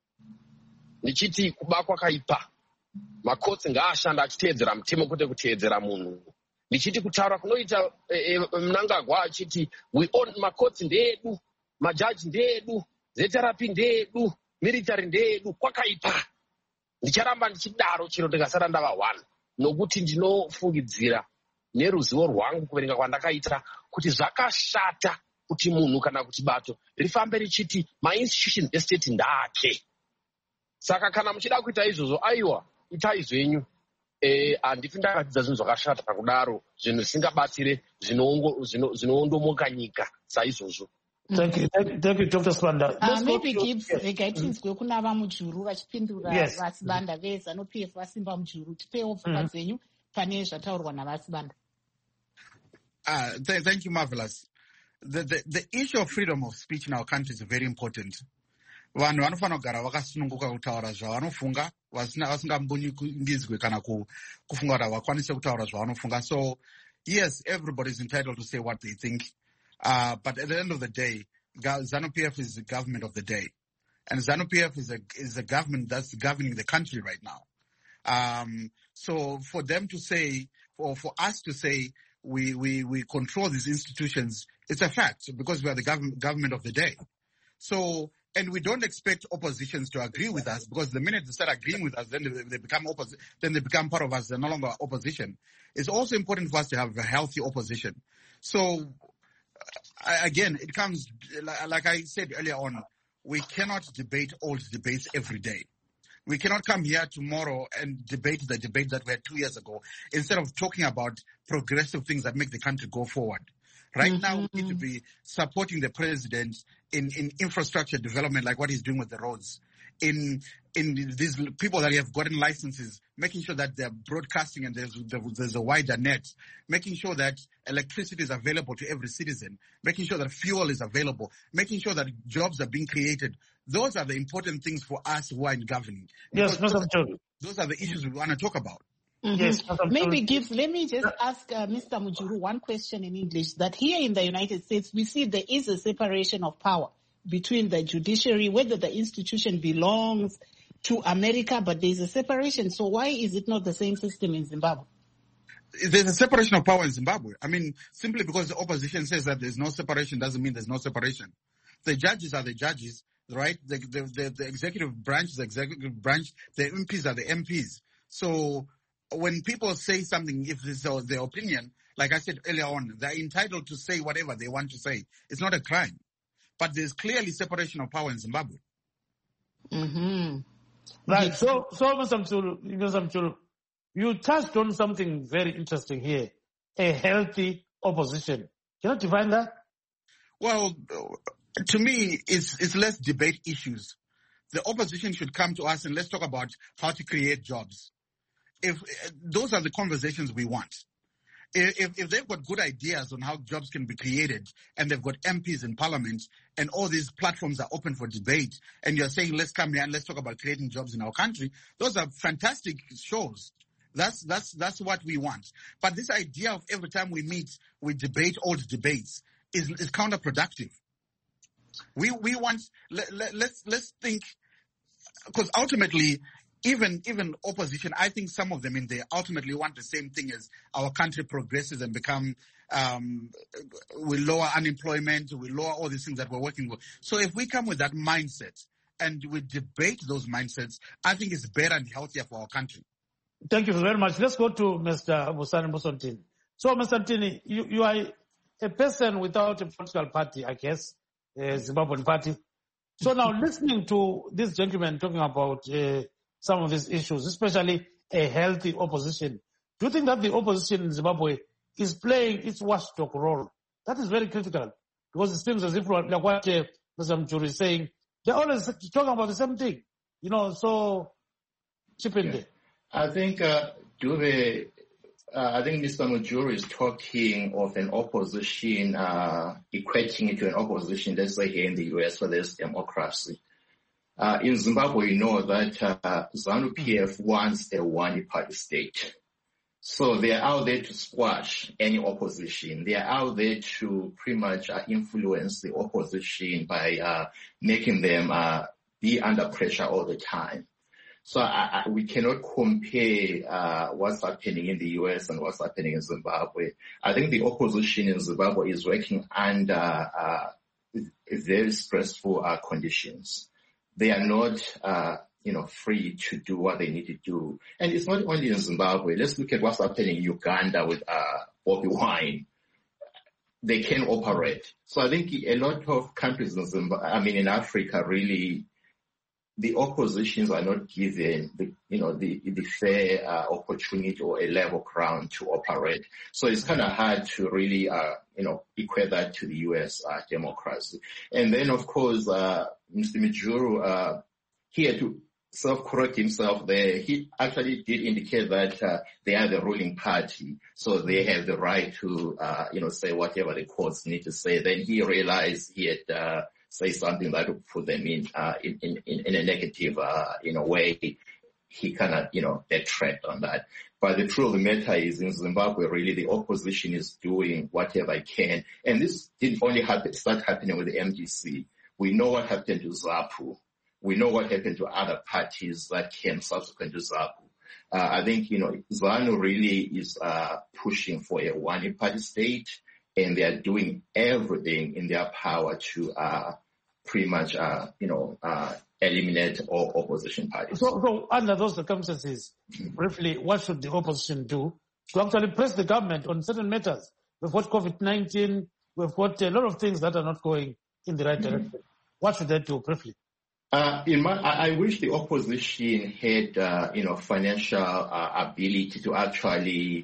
ndichiti kuba kwakaipa, makotsi ngaashanda achiteedzera mutemo kwete kuteedzera munhu. Ndichiti kutaura kunoita e, e, Mnangagwa achiti we own, makotsi ndeedu, majaji ndeedu, zeterapi ndeedu, military ndeedu, kwakaipa. Ndicharamba ndichidaro chero ndikasara ndava one, nokuti ndinofungidzira neruzivo rwangu kuverenga kwandakaita kuti zvakashata kuti munhu kana kuti bato rifambe richiti ma-institution estate ndake. Saka kana muchida kuita izvozvo, aiwa itai zvenyu. Handifi ndakadzidza zvinhu zvakashata pakudaro, zvinhu zvisingabatsire, zvinoondomoka nyika saizvozvo. Thank you, thank you, thank you, Doctor Sibanda. Uh, maybe Gibbs, regatinzwe kuna vamujuru vachipindura vaSibanda veZANU-P F vasimba mujuru, tipewo pfungwa dzenyu pane zvataurwa navaSibanda. Uh, th thank you, Marvelous. The, the, the issue of freedom of speech in our country is very important. Vanhu vanofanira kugara vakasununguka kutaura zvavanofunga, vasingambunyikidzwe kana kufunga kuti vakwanise kutaura zvavanofunga. So yes, everybody is entitled to say what they think. Uh, but at the end of the day, ZANU-P F is the government of the day. And ZANU-P F is a, is a government that's governing the country right now. Um, so for them to say, or for us to say, we, we, we control these institutions, it's a fact because we are the gov government of the day. So, and we don't expect oppositions to agree with us because the minute they start agreeing with us, then they, they become opposite, then they become part of us. They're no longer opposition. It's also important for us to have a healthy opposition. So, again, it comes, like I said earlier on, we cannot debate old debates every day. We cannot come here tomorrow and debate the debate that we had two years ago instead of talking about progressive things that make the country go forward. Right Mm-hmm. now, we need to be supporting the president in, in infrastructure development, like what he's doing with the roads. In in these people that have gotten licenses, making sure that they're broadcasting and there's, there's a wider net, making sure that electricity is available to every citizen, making sure that fuel is available, making sure that jobs are being created. Those are the important things for us who are in governing. Yes, Because Mister those, those are the issues we want to talk about. Mhm. Yes, Mister Maybe give, let me just ask uh, Mister Mujuru one question in English, that here in the United States, we see there is a separation of power between the judiciary, whether the institution belongs to America, but there's a separation. So why is it not the same system in Zimbabwe? There's a separation of power in Zimbabwe. I mean, simply because the opposition says that there's no separation doesn't mean there's no separation. The judges are the judges, right? The, the, the, the executive branch is the executive branch. The M Ps are the M Ps. So when people say something, if it's their opinion, like I said earlier on, they're entitled to say whatever they want to say. It's not a crime. But there's clearly separation of power in Zimbabwe. Mm-hmm. Right. So, so Mister Mchulu, Mister Mchulu, you touched on something very interesting here: a healthy opposition. Can you define that? Well, to me, it's it's let's debate issues. The opposition should come to us and let's talk about how to create jobs. If those are the conversations we want. If, if they've got good ideas on how jobs can be created and they've got M Ps in parliament and all these platforms are open for debate and you're saying, let's come here and let's talk about creating jobs in our country, those are fantastic shows. That's, that's, that's what we want. But this idea of every time we meet, we debate old debates is, is counterproductive. We, we want, let, let, let's, let's think, because ultimately, Even even opposition, I think some of them in there ultimately want the same thing as our country progresses and become, um, we lower unemployment, we lower all these things that we're working with. So if we come with that mindset and we debate those mindsets, I think it's better and healthier for our country. Thank you very much. Let's go to Mister Busani Musontini. So, Mister Ntini, you, you are a person without a political party, I guess, a Zimbabwean party. So now listening to this gentleman talking about uh, some of these issues, especially a healthy opposition. Do you think that the opposition in Zimbabwe is playing its watchdog role? That is very critical because it seems as if, like what uh, Mister Mchuru is saying, they're always talking about the same thing. You know, so chip in Yeah. there. I think, uh, do they, uh, I think Mister Mujuru is talking of an opposition, uh, equating it to an opposition, let's say here in the U S where there's democracy. Uh, in Zimbabwe, you know that uh, ZANU P F wants a one-party state. So they are out there to squash any opposition. They are out there to pretty much uh, influence the opposition by uh, making them uh, be under pressure all the time. So I, I, we cannot compare uh, what's happening in the U S and what's happening in Zimbabwe. I think the opposition in Zimbabwe is working under uh, very stressful uh, conditions. They are not, uh, you know, free to do what they need to do. And it's not only in Zimbabwe. Let's look at what's happening in Uganda with uh, Bobi Wine. They can operate. So I think a lot of countries in Zimbabwe, I mean, in Africa, really, the oppositions are not given the, you know, the, the fair uh, opportunity or a level ground to operate. So it's kind of hard to really, uh, you know, equate that to the U S uh, democracy. And then, of course, uh, Mister Mujuru, uh, he had to self-correct himself there. He actually did indicate that uh, they are the ruling party, so they have the right to, uh, you know, say whatever the courts need to say. Then he realized he had uh, say something that would put them in, uh, in, in, in a negative, uh, in a way. He kind of, you know, backtracked on that. But the truth of the matter is, in Zimbabwe, really, the opposition is doing whatever it can. And this didn't only happen, start happening with the M D C. We know what happened to ZAPU. We know what happened to other parties that came subsequent to ZAPU. Uh, I think, you know, ZANU really is uh, pushing for a one-party state, and they are doing everything in their power to uh, pretty much, uh, you know, uh, eliminate all opposition parties. So, so under those circumstances, briefly, what should the opposition do to actually press the government on certain matters? We've got COVID nineteen, we've got a lot of things that are not going in the right direction. Mm-hmm. What should they do, briefly? Uh, in my, I, I wish the opposition had, uh, you know, financial uh, ability to actually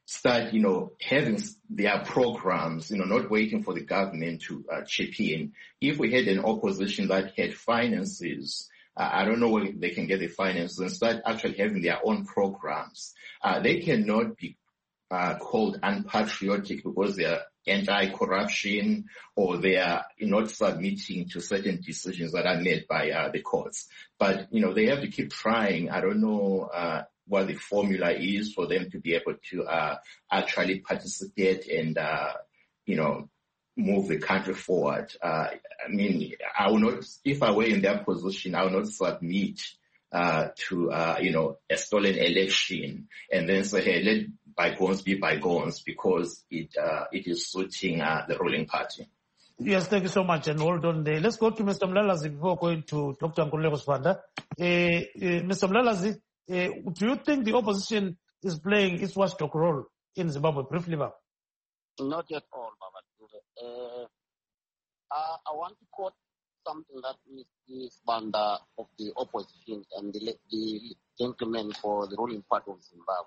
start, you know, having their programs, you know, not waiting for the government to uh, chip in. If we had an opposition that had finances, uh, I don't know where they can get the finances, and start actually having their own programs, uh, they cannot be uh, called unpatriotic because they are anti-corruption or they are not submitting to certain decisions that are made by uh, the courts. But, you know, they have to keep trying. I don't know uh, what the formula is for them to be able to uh, actually participate and, uh, you know, move the country forward. Uh, I mean, I will not, if I were in their position, I will not submit uh, to, uh, you know, a stolen election and then say, hey, let bygones be bygones because it uh, it is suiting uh, the ruling party. Yes, thank you so much, and hold on there. Let's go to Mister Mlalazi before going to Doctor Nkululeko Sibanda. Uh, uh, Mister Mlalazi, uh, do you think the opposition is playing its watchdog role in Zimbabwe? Briefly, Baba. Not at all, Baba. Uh, uh, I want to quote something that Mister Sibanda of the opposition and the, the gentleman for the ruling party of Zimbabwe.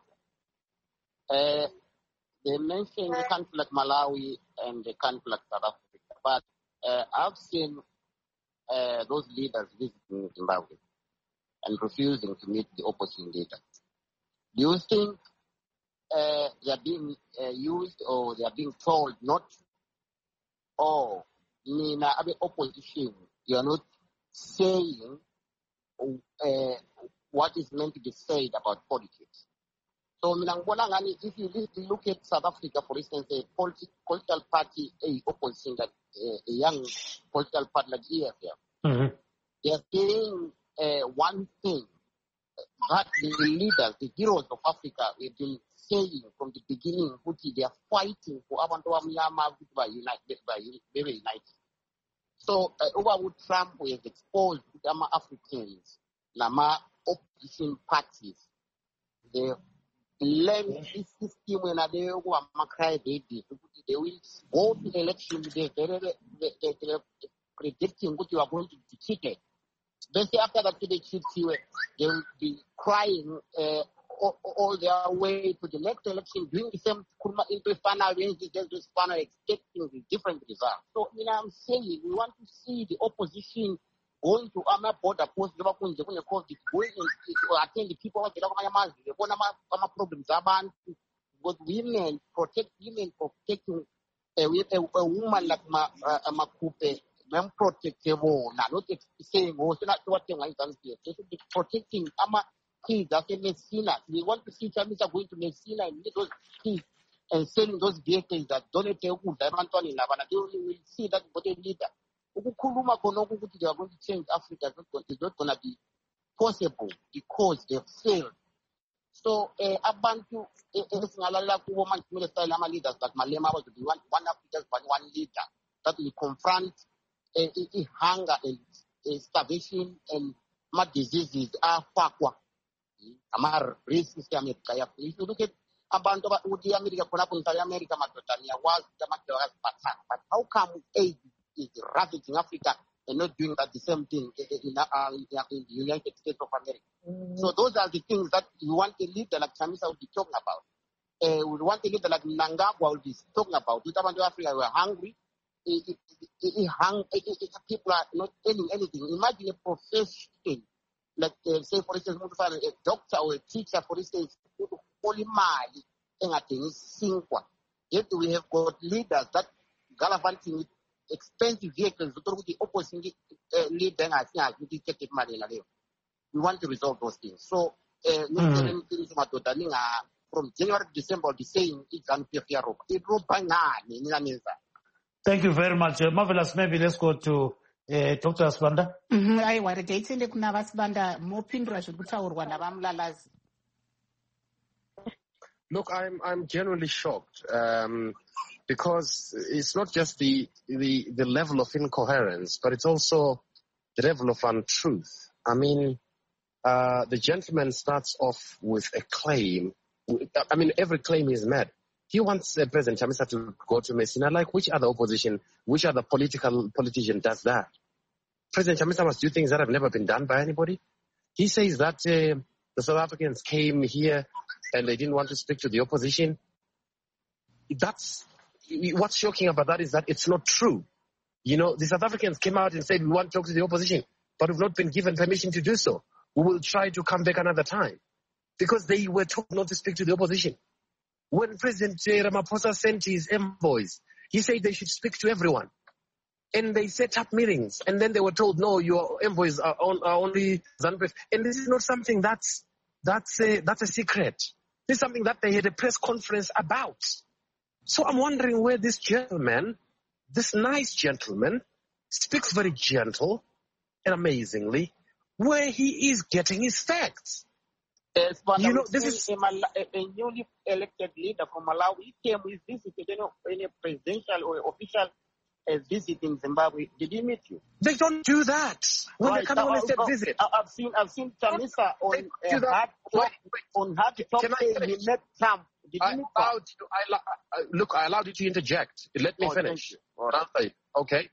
Uh, they mentioned a country like Malawi and a country like South Africa, but uh, I've seen uh, those leaders visiting Zimbabwe and refusing to meet the opposition leaders. Do you think uh, they are being uh, used or they are being told not to? Or, in the opposition, you are not saying uh, what is meant to be said about politics? So, if you look at South Africa, for instance, a political party, a opposition, like a young political party like E F F, mm-hmm. they are saying uh, one thing that the leaders, the heroes of Africa, have been saying from the beginning, which they are fighting for Abantu Amnyama by united, by very united. So, uh, over what Trump has exposed to the Africans, Lama opposition parties, they learn this system when they go and cry baby. They will go to the election, they are predicting what you are going to be cheated. Basically, after that, they cheat you, they will be crying uh, all, all their way to the next election, doing the same Kurma into final range, this final expecting the different results. So, you know, I'm saying we want to see the opposition going to our border post, going to attend the people, they want our problems, but women, protect women, protecting a, a, a woman like Makupe, men protective, not saying, oh, so not what they want to say. They should be protecting our kids as a Messina. We want to see families are going to Messina and meet those kids and selling those vehicles that donate to them, Antoni Lavana. They will see that what they need. They are going to change Africa. It's not going to be possible because they've failed. So, Abantu, woman leaders like Malema was to be one, one Africa, but one leader that will confront uh, hunger and uh, starvation and mad diseases. Ah, Fakwa. Amar racist America. If you look at Abantu, the America, America, Matotania was the attack. But how come aid is ravaging Africa and not doing that the same thing in, uh, in the United States of America? Mm. So those are the things that we want a leader like Chamisa will be talking about. Uh, we want a leader like Mnangagwa will be talking about. We talk about Africa, we are hungry. It, it, it, it, hung, it, it, people are not earning anything. Imagine a profession, like uh, say for instance, a doctor or a teacher, for instance, only mali engathengisi sinkwa. Yet we have got leaders that gallivanting with expensive vehicles, the opposing uh, leader we want to resolve those things. So, uh, mm. from January to December, the saying it's unfair. Thank you very much. Uh, marvelous. Maybe let's go to uh, Doctor Sibanda. Aiwa, regaitende kuna vasibanda mopindura zvekutaurwa navamulalazi. Look, I'm I'm genuinely shocked um, because it's not just the, the the level of incoherence, but it's also the level of untruth. I mean, uh, the gentleman starts off with a claim. I mean, every claim is mad. He wants uh, President Chamisa to go to Messina. Like, which other opposition, which other political politician does that? President Chamisa must do things that have never been done by anybody. He says that uh, the South Africans came here and they didn't want to speak to the opposition. that's what's shocking about that is that it's not true. You know, the South Africans came out and said, we want to talk to the opposition, but we've not been given permission to do so. We will try to come back another time. Because they were told not to speak to the opposition. When President Ramaphosa sent his envoys, he said they should speak to everyone. And they set up meetings. And then they were told, no, your envoys are, on, are only ZANU-P F. And this is not something that's, that's, a, that's a secret. This is something that they had a press conference about. So I'm wondering where this gentleman, this nice gentleman, speaks very gentle and amazingly, where he is getting his facts. Yes, but you know, this is a, a, a newly elected leader from Malawi. He came, he visited you know, any presidential or official uh, visit in Zimbabwe. Did he meet you? They don't do that when right. they come on a state visit. I've seen, I've seen Chamisa on uh, hard talk, wait, wait. on hard talk. He met Trump. Did I you meet allowed you, I, uh, look, I allowed you to interject. Let me oh, finish. Right. Okay.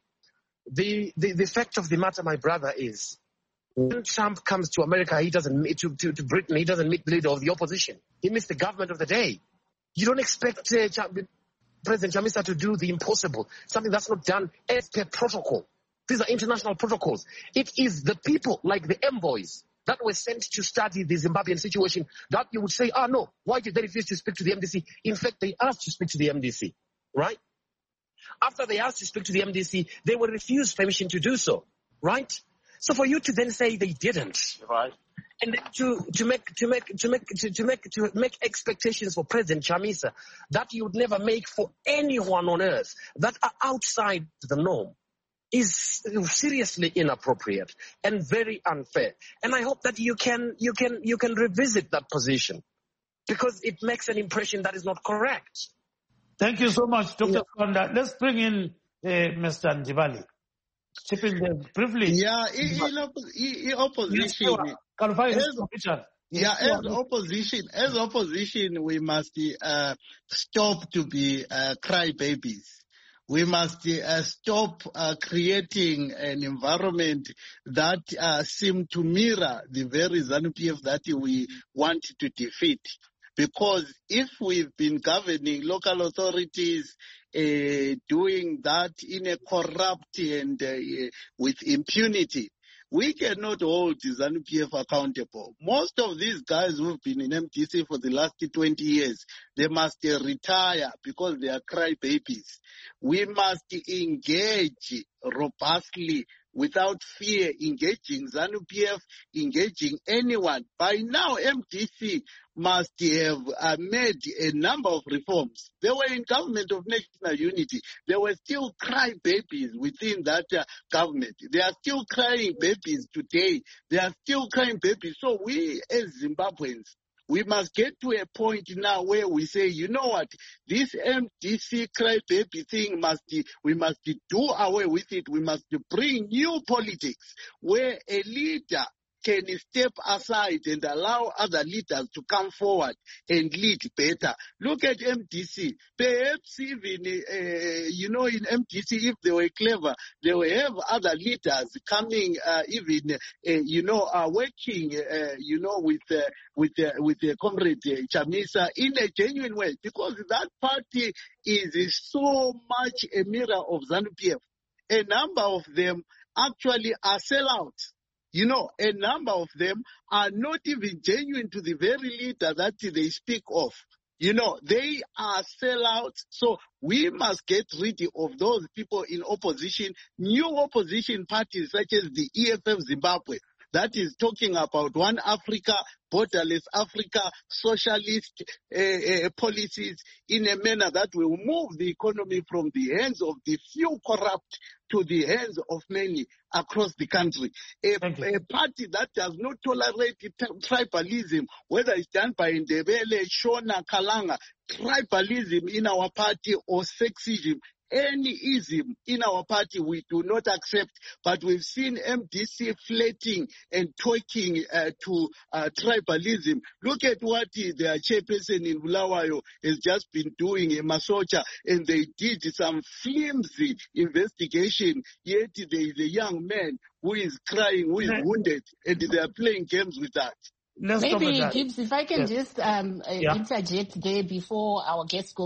The, the the fact of the matter, my brother, is. When Trump comes to America, he doesn't meet to, to, to Britain, he doesn't meet the leader of the opposition. He meets the government of the day. You don't expect uh, Ch- President Chamisa to do the impossible, something that's not done as per protocol. These are international protocols. It is the people, like the envoys, that were sent to study the Zimbabwean situation, that you would say, ah, no, why did they refuse to speak to the M D C? In fact, they asked to speak to the M D C, right? After they asked to speak to the M D C, they were refused permission to do so, right? So for you to then say they didn't, right, and then to to make to make to make to, to make to make expectations for President Chamisa that you would never make for anyone on earth that are outside the norm is seriously inappropriate and very unfair. And I hope that you can you can you can revisit that position because it makes an impression that is not correct. Thank you so much, Doctor Skhanda. Let's bring in uh, Mister Ndibali. Chipping them briefly. Yeah, in, in, in opposition. As, yeah, as opposition, as opposition, we must uh, stop to be uh, crybabies. We must uh, stop uh, creating an environment that uh, seems to mirror the very ZANU-P F that we want to defeat. Because if we've been governing local authorities, uh, doing that in a corrupt and uh, with impunity, we cannot hold the ZANU-P F accountable. Most of these guys who've been in M D C for the last twenty years, they must uh, retire because they are crybabies. We must engage robustly without fear, engaging ZANU-P F, engaging anyone. By now, M D C must have uh, made a number of reforms. They were in government of national unity. There were still cry babies within that uh, government. They are still crying babies today. They are still crying babies. So we as Zimbabweans, we must get to a point now where we say, you know what, this M D C crybaby thing must, we must do away with it. We must bring new politics where a leader can step aside and allow other leaders to come forward and lead better. Look at M D C. Perhaps even, uh, you know, in M D C, if they were clever, they will have other leaders coming, uh, even, uh, you know, uh, working, uh, you know, with uh, with uh, with uh, Comrade Chamisa in a genuine way, because that party is so much a mirror of ZANU-P F. A number of them actually are sellouts. You know, a number of them are not even genuine to the very leader that they speak of. You know, they are sellouts. So we must get rid of those people in opposition, new opposition parties such as the E F F Zimbabwe, that is talking about one Africa, borderless Africa, socialist uh, uh, policies in a manner that will move the economy from the hands of the few corrupt to the hands of many across the country. A, a party that does not tolerate tribalism, whether it's done by Ndebele, Shona, Kalanga, tribalism in our party or sexism, any ism in our party we do not accept, but we've seen M D C flirting and talking uh, to uh, tribalism. Look at what their chairperson in Bulawayo has just been doing in Masocha, and they did some flimsy investigation, yet there is a young man who is crying, who is wounded, and they are playing games with that. Let's Maybe, Gibbs, if I can yes. just um, uh, yeah. interject there before our guest goes.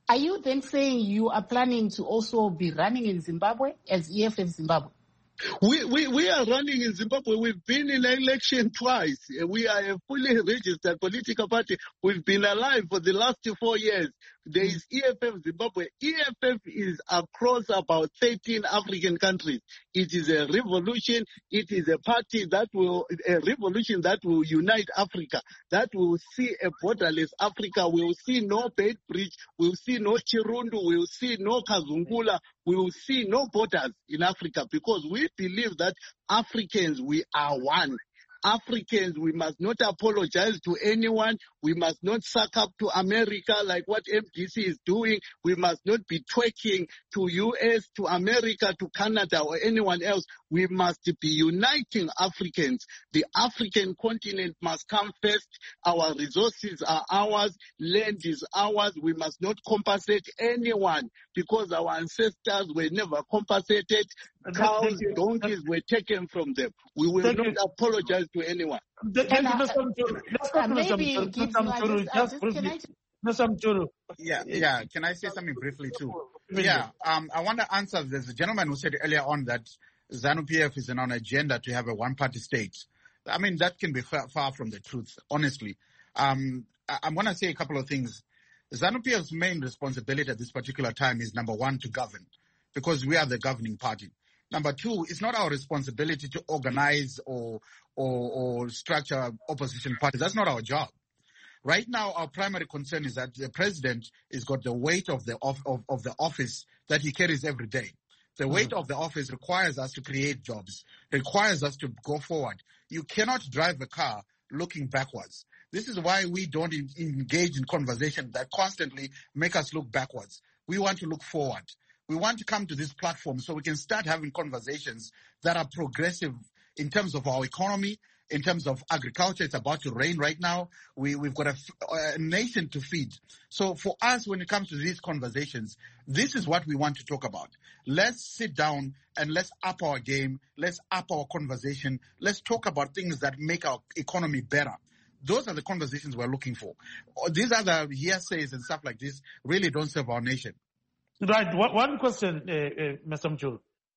Are you then saying you are planning to also be running in Zimbabwe as E F F Zimbabwe? We, we, we are running in Zimbabwe. We've been in election twice. We are a fully registered political party. We've been alive for the last four years. There is E F F Zimbabwe. E F F is across about thirteen African countries. It is a revolution. It is a party that will, a revolution that will unite Africa, that will see a borderless Africa. We will see no Beit Bridge. We will see no Chirundu. We will see no Kazungula. We will see no borders in Africa, because we believe that Africans, we are one. Africans, we must not apologize to anyone. We must not suck up to America like what M D C is doing. We must not be twerking to U S, to America, to Canada, or anyone else. We must be uniting Africans. The African continent must come first. Our resources are ours. Land is ours. We must not compensate anyone, because our ancestors were never compensated. Cows, donkeys were taken from them. We will Thank not you. apologize to anyone. Thank you, Mister Mchuru. Let's go Uh, to Mister maybe Mchuru. Gibbs, Mister no, I Mchuru, just- I just just- can briefly. I just- Mister Mchuru. Yeah, yeah. Can I say something briefly too? Briefly. Yeah, um, I want to answer. There's a gentleman who said earlier on that ZANU-P F is on an agenda to have a one-party state. I mean, that can be far, far from the truth, honestly. Um, I, I want to say a couple of things. ZANU-P F's main responsibility at this particular time is, number one, to govern, because we are the governing party. Number two, it's not our responsibility to organize or or, or structure opposition parties. That's not our job. Right now, our primary concern is that the president has got the weight of the of, of, of the office that he carries every day. The weight mm-hmm. of the office requires us to create jobs, requires us to go forward. You cannot drive a car looking backwards. This is why we don't in, engage in conversations that constantly make us look backwards. We want to look forward. We want to come to this platform so we can start having conversations that are progressive in terms of our economy, in terms of agriculture. It's about to rain right now. We, we've got a, a nation to feed. So for us, when it comes to these conversations, this is what we want to talk about. Let's sit down and let's up our game. Let's up our conversation. Let's talk about things that make our economy better. Those are the conversations we're looking for. These other hearsays and stuff like this really don't serve our nation. Right. One question, uh, uh, Mister Mchuru.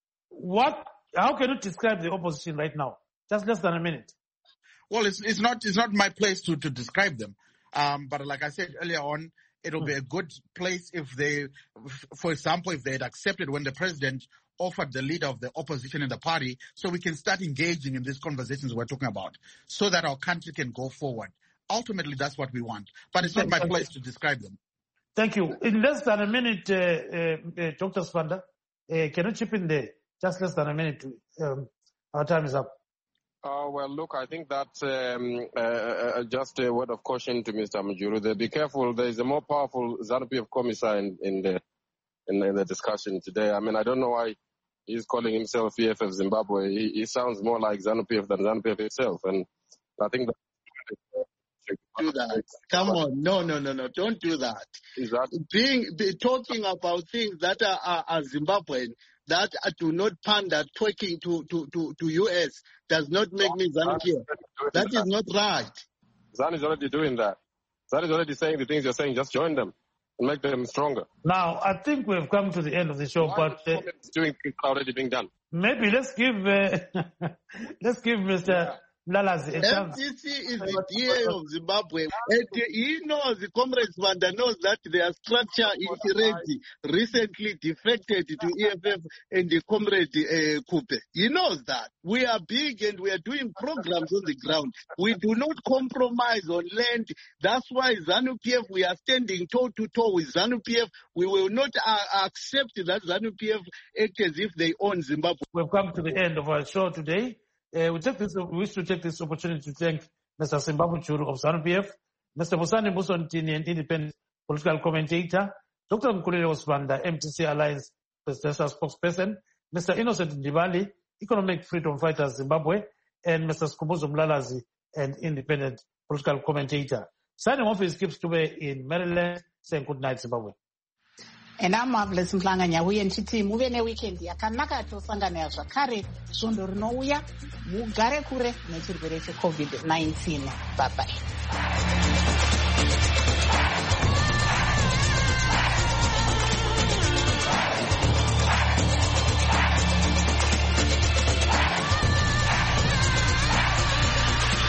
What? How can you describe the opposition right now? Just less than a minute. Well, it's it's not it's not my place to to describe them. Um, but like I said earlier on, it'll hmm. be a good place if they, for example, if they had accepted when the president offered the leader of the opposition in the party, so we can start engaging in these conversations we're talking about, so that our country can go forward. Ultimately, that's what we want. But it's not my place to describe them. Thank you. In less than a minute, uh, uh, uh, Doctor Sibanda, uh, can you chip in there? Just less than a minute. Um, our time is up. Uh, well, look, I think that's um, uh, uh, just a word of caution to Mister Mchuru. Be careful. There is a more powerful ZANU-P F commissar in, in the in, in the discussion today. I mean, I don't know why he's calling himself E F F Zimbabwe. He, he sounds more like ZANU-P F than ZANU-P F itself, and I think that. Do that. Come on. No, no, no, no. Don't do that. Exactly. Being, be, talking about things that are, are, are Zimbabwean, that are, do not pander twerking to, to, to, to U S does not make me ZANU-P F. That is not right. ZANU is already doing that. ZANU is already saying the things you're saying. Just join them and make them stronger. Now, I think we've come to the end of the show, Why but uh, doing things already being done. Maybe let's give uh, let's give Mister Yeah. Lalazi a chance. M D C is the D A of Zimbabwe. And he knows, the Comrade Sibanda knows that their structure is ready. Recently defected to E F F and the Comrade uh, Kupe. He knows that. We are big and we are doing programs on the ground. We do not compromise on land. That's why ZANU-P F, we are standing toe to toe with ZANU-P F. We will not uh, accept that ZANU-P F act as if they own Zimbabwe. We've come to the end of our show today. Uh, we, take this, we wish to take this opportunity to thank Mister Simbamwe Mchuru of ZANU-P F, Mister Musani Musontini, an independent political commentator, Doctor Nkululeko Sibanda, M T C Alliance presidential spokesperson, Mister Innocent Ndibali, economic freedom fighter Zimbabwe, and Mister Skubuzo Mlalazi, an independent political commentator. Signing off is Kip Stube in Maryland, saying good night, Zimbabwe. And I'm Marvelous Mplanga Nyahuye nchiti muve neweekend yakanaka tosangana zvakare svondo rinouya mugare kure nechirwere checovid nineteen. Bye bye.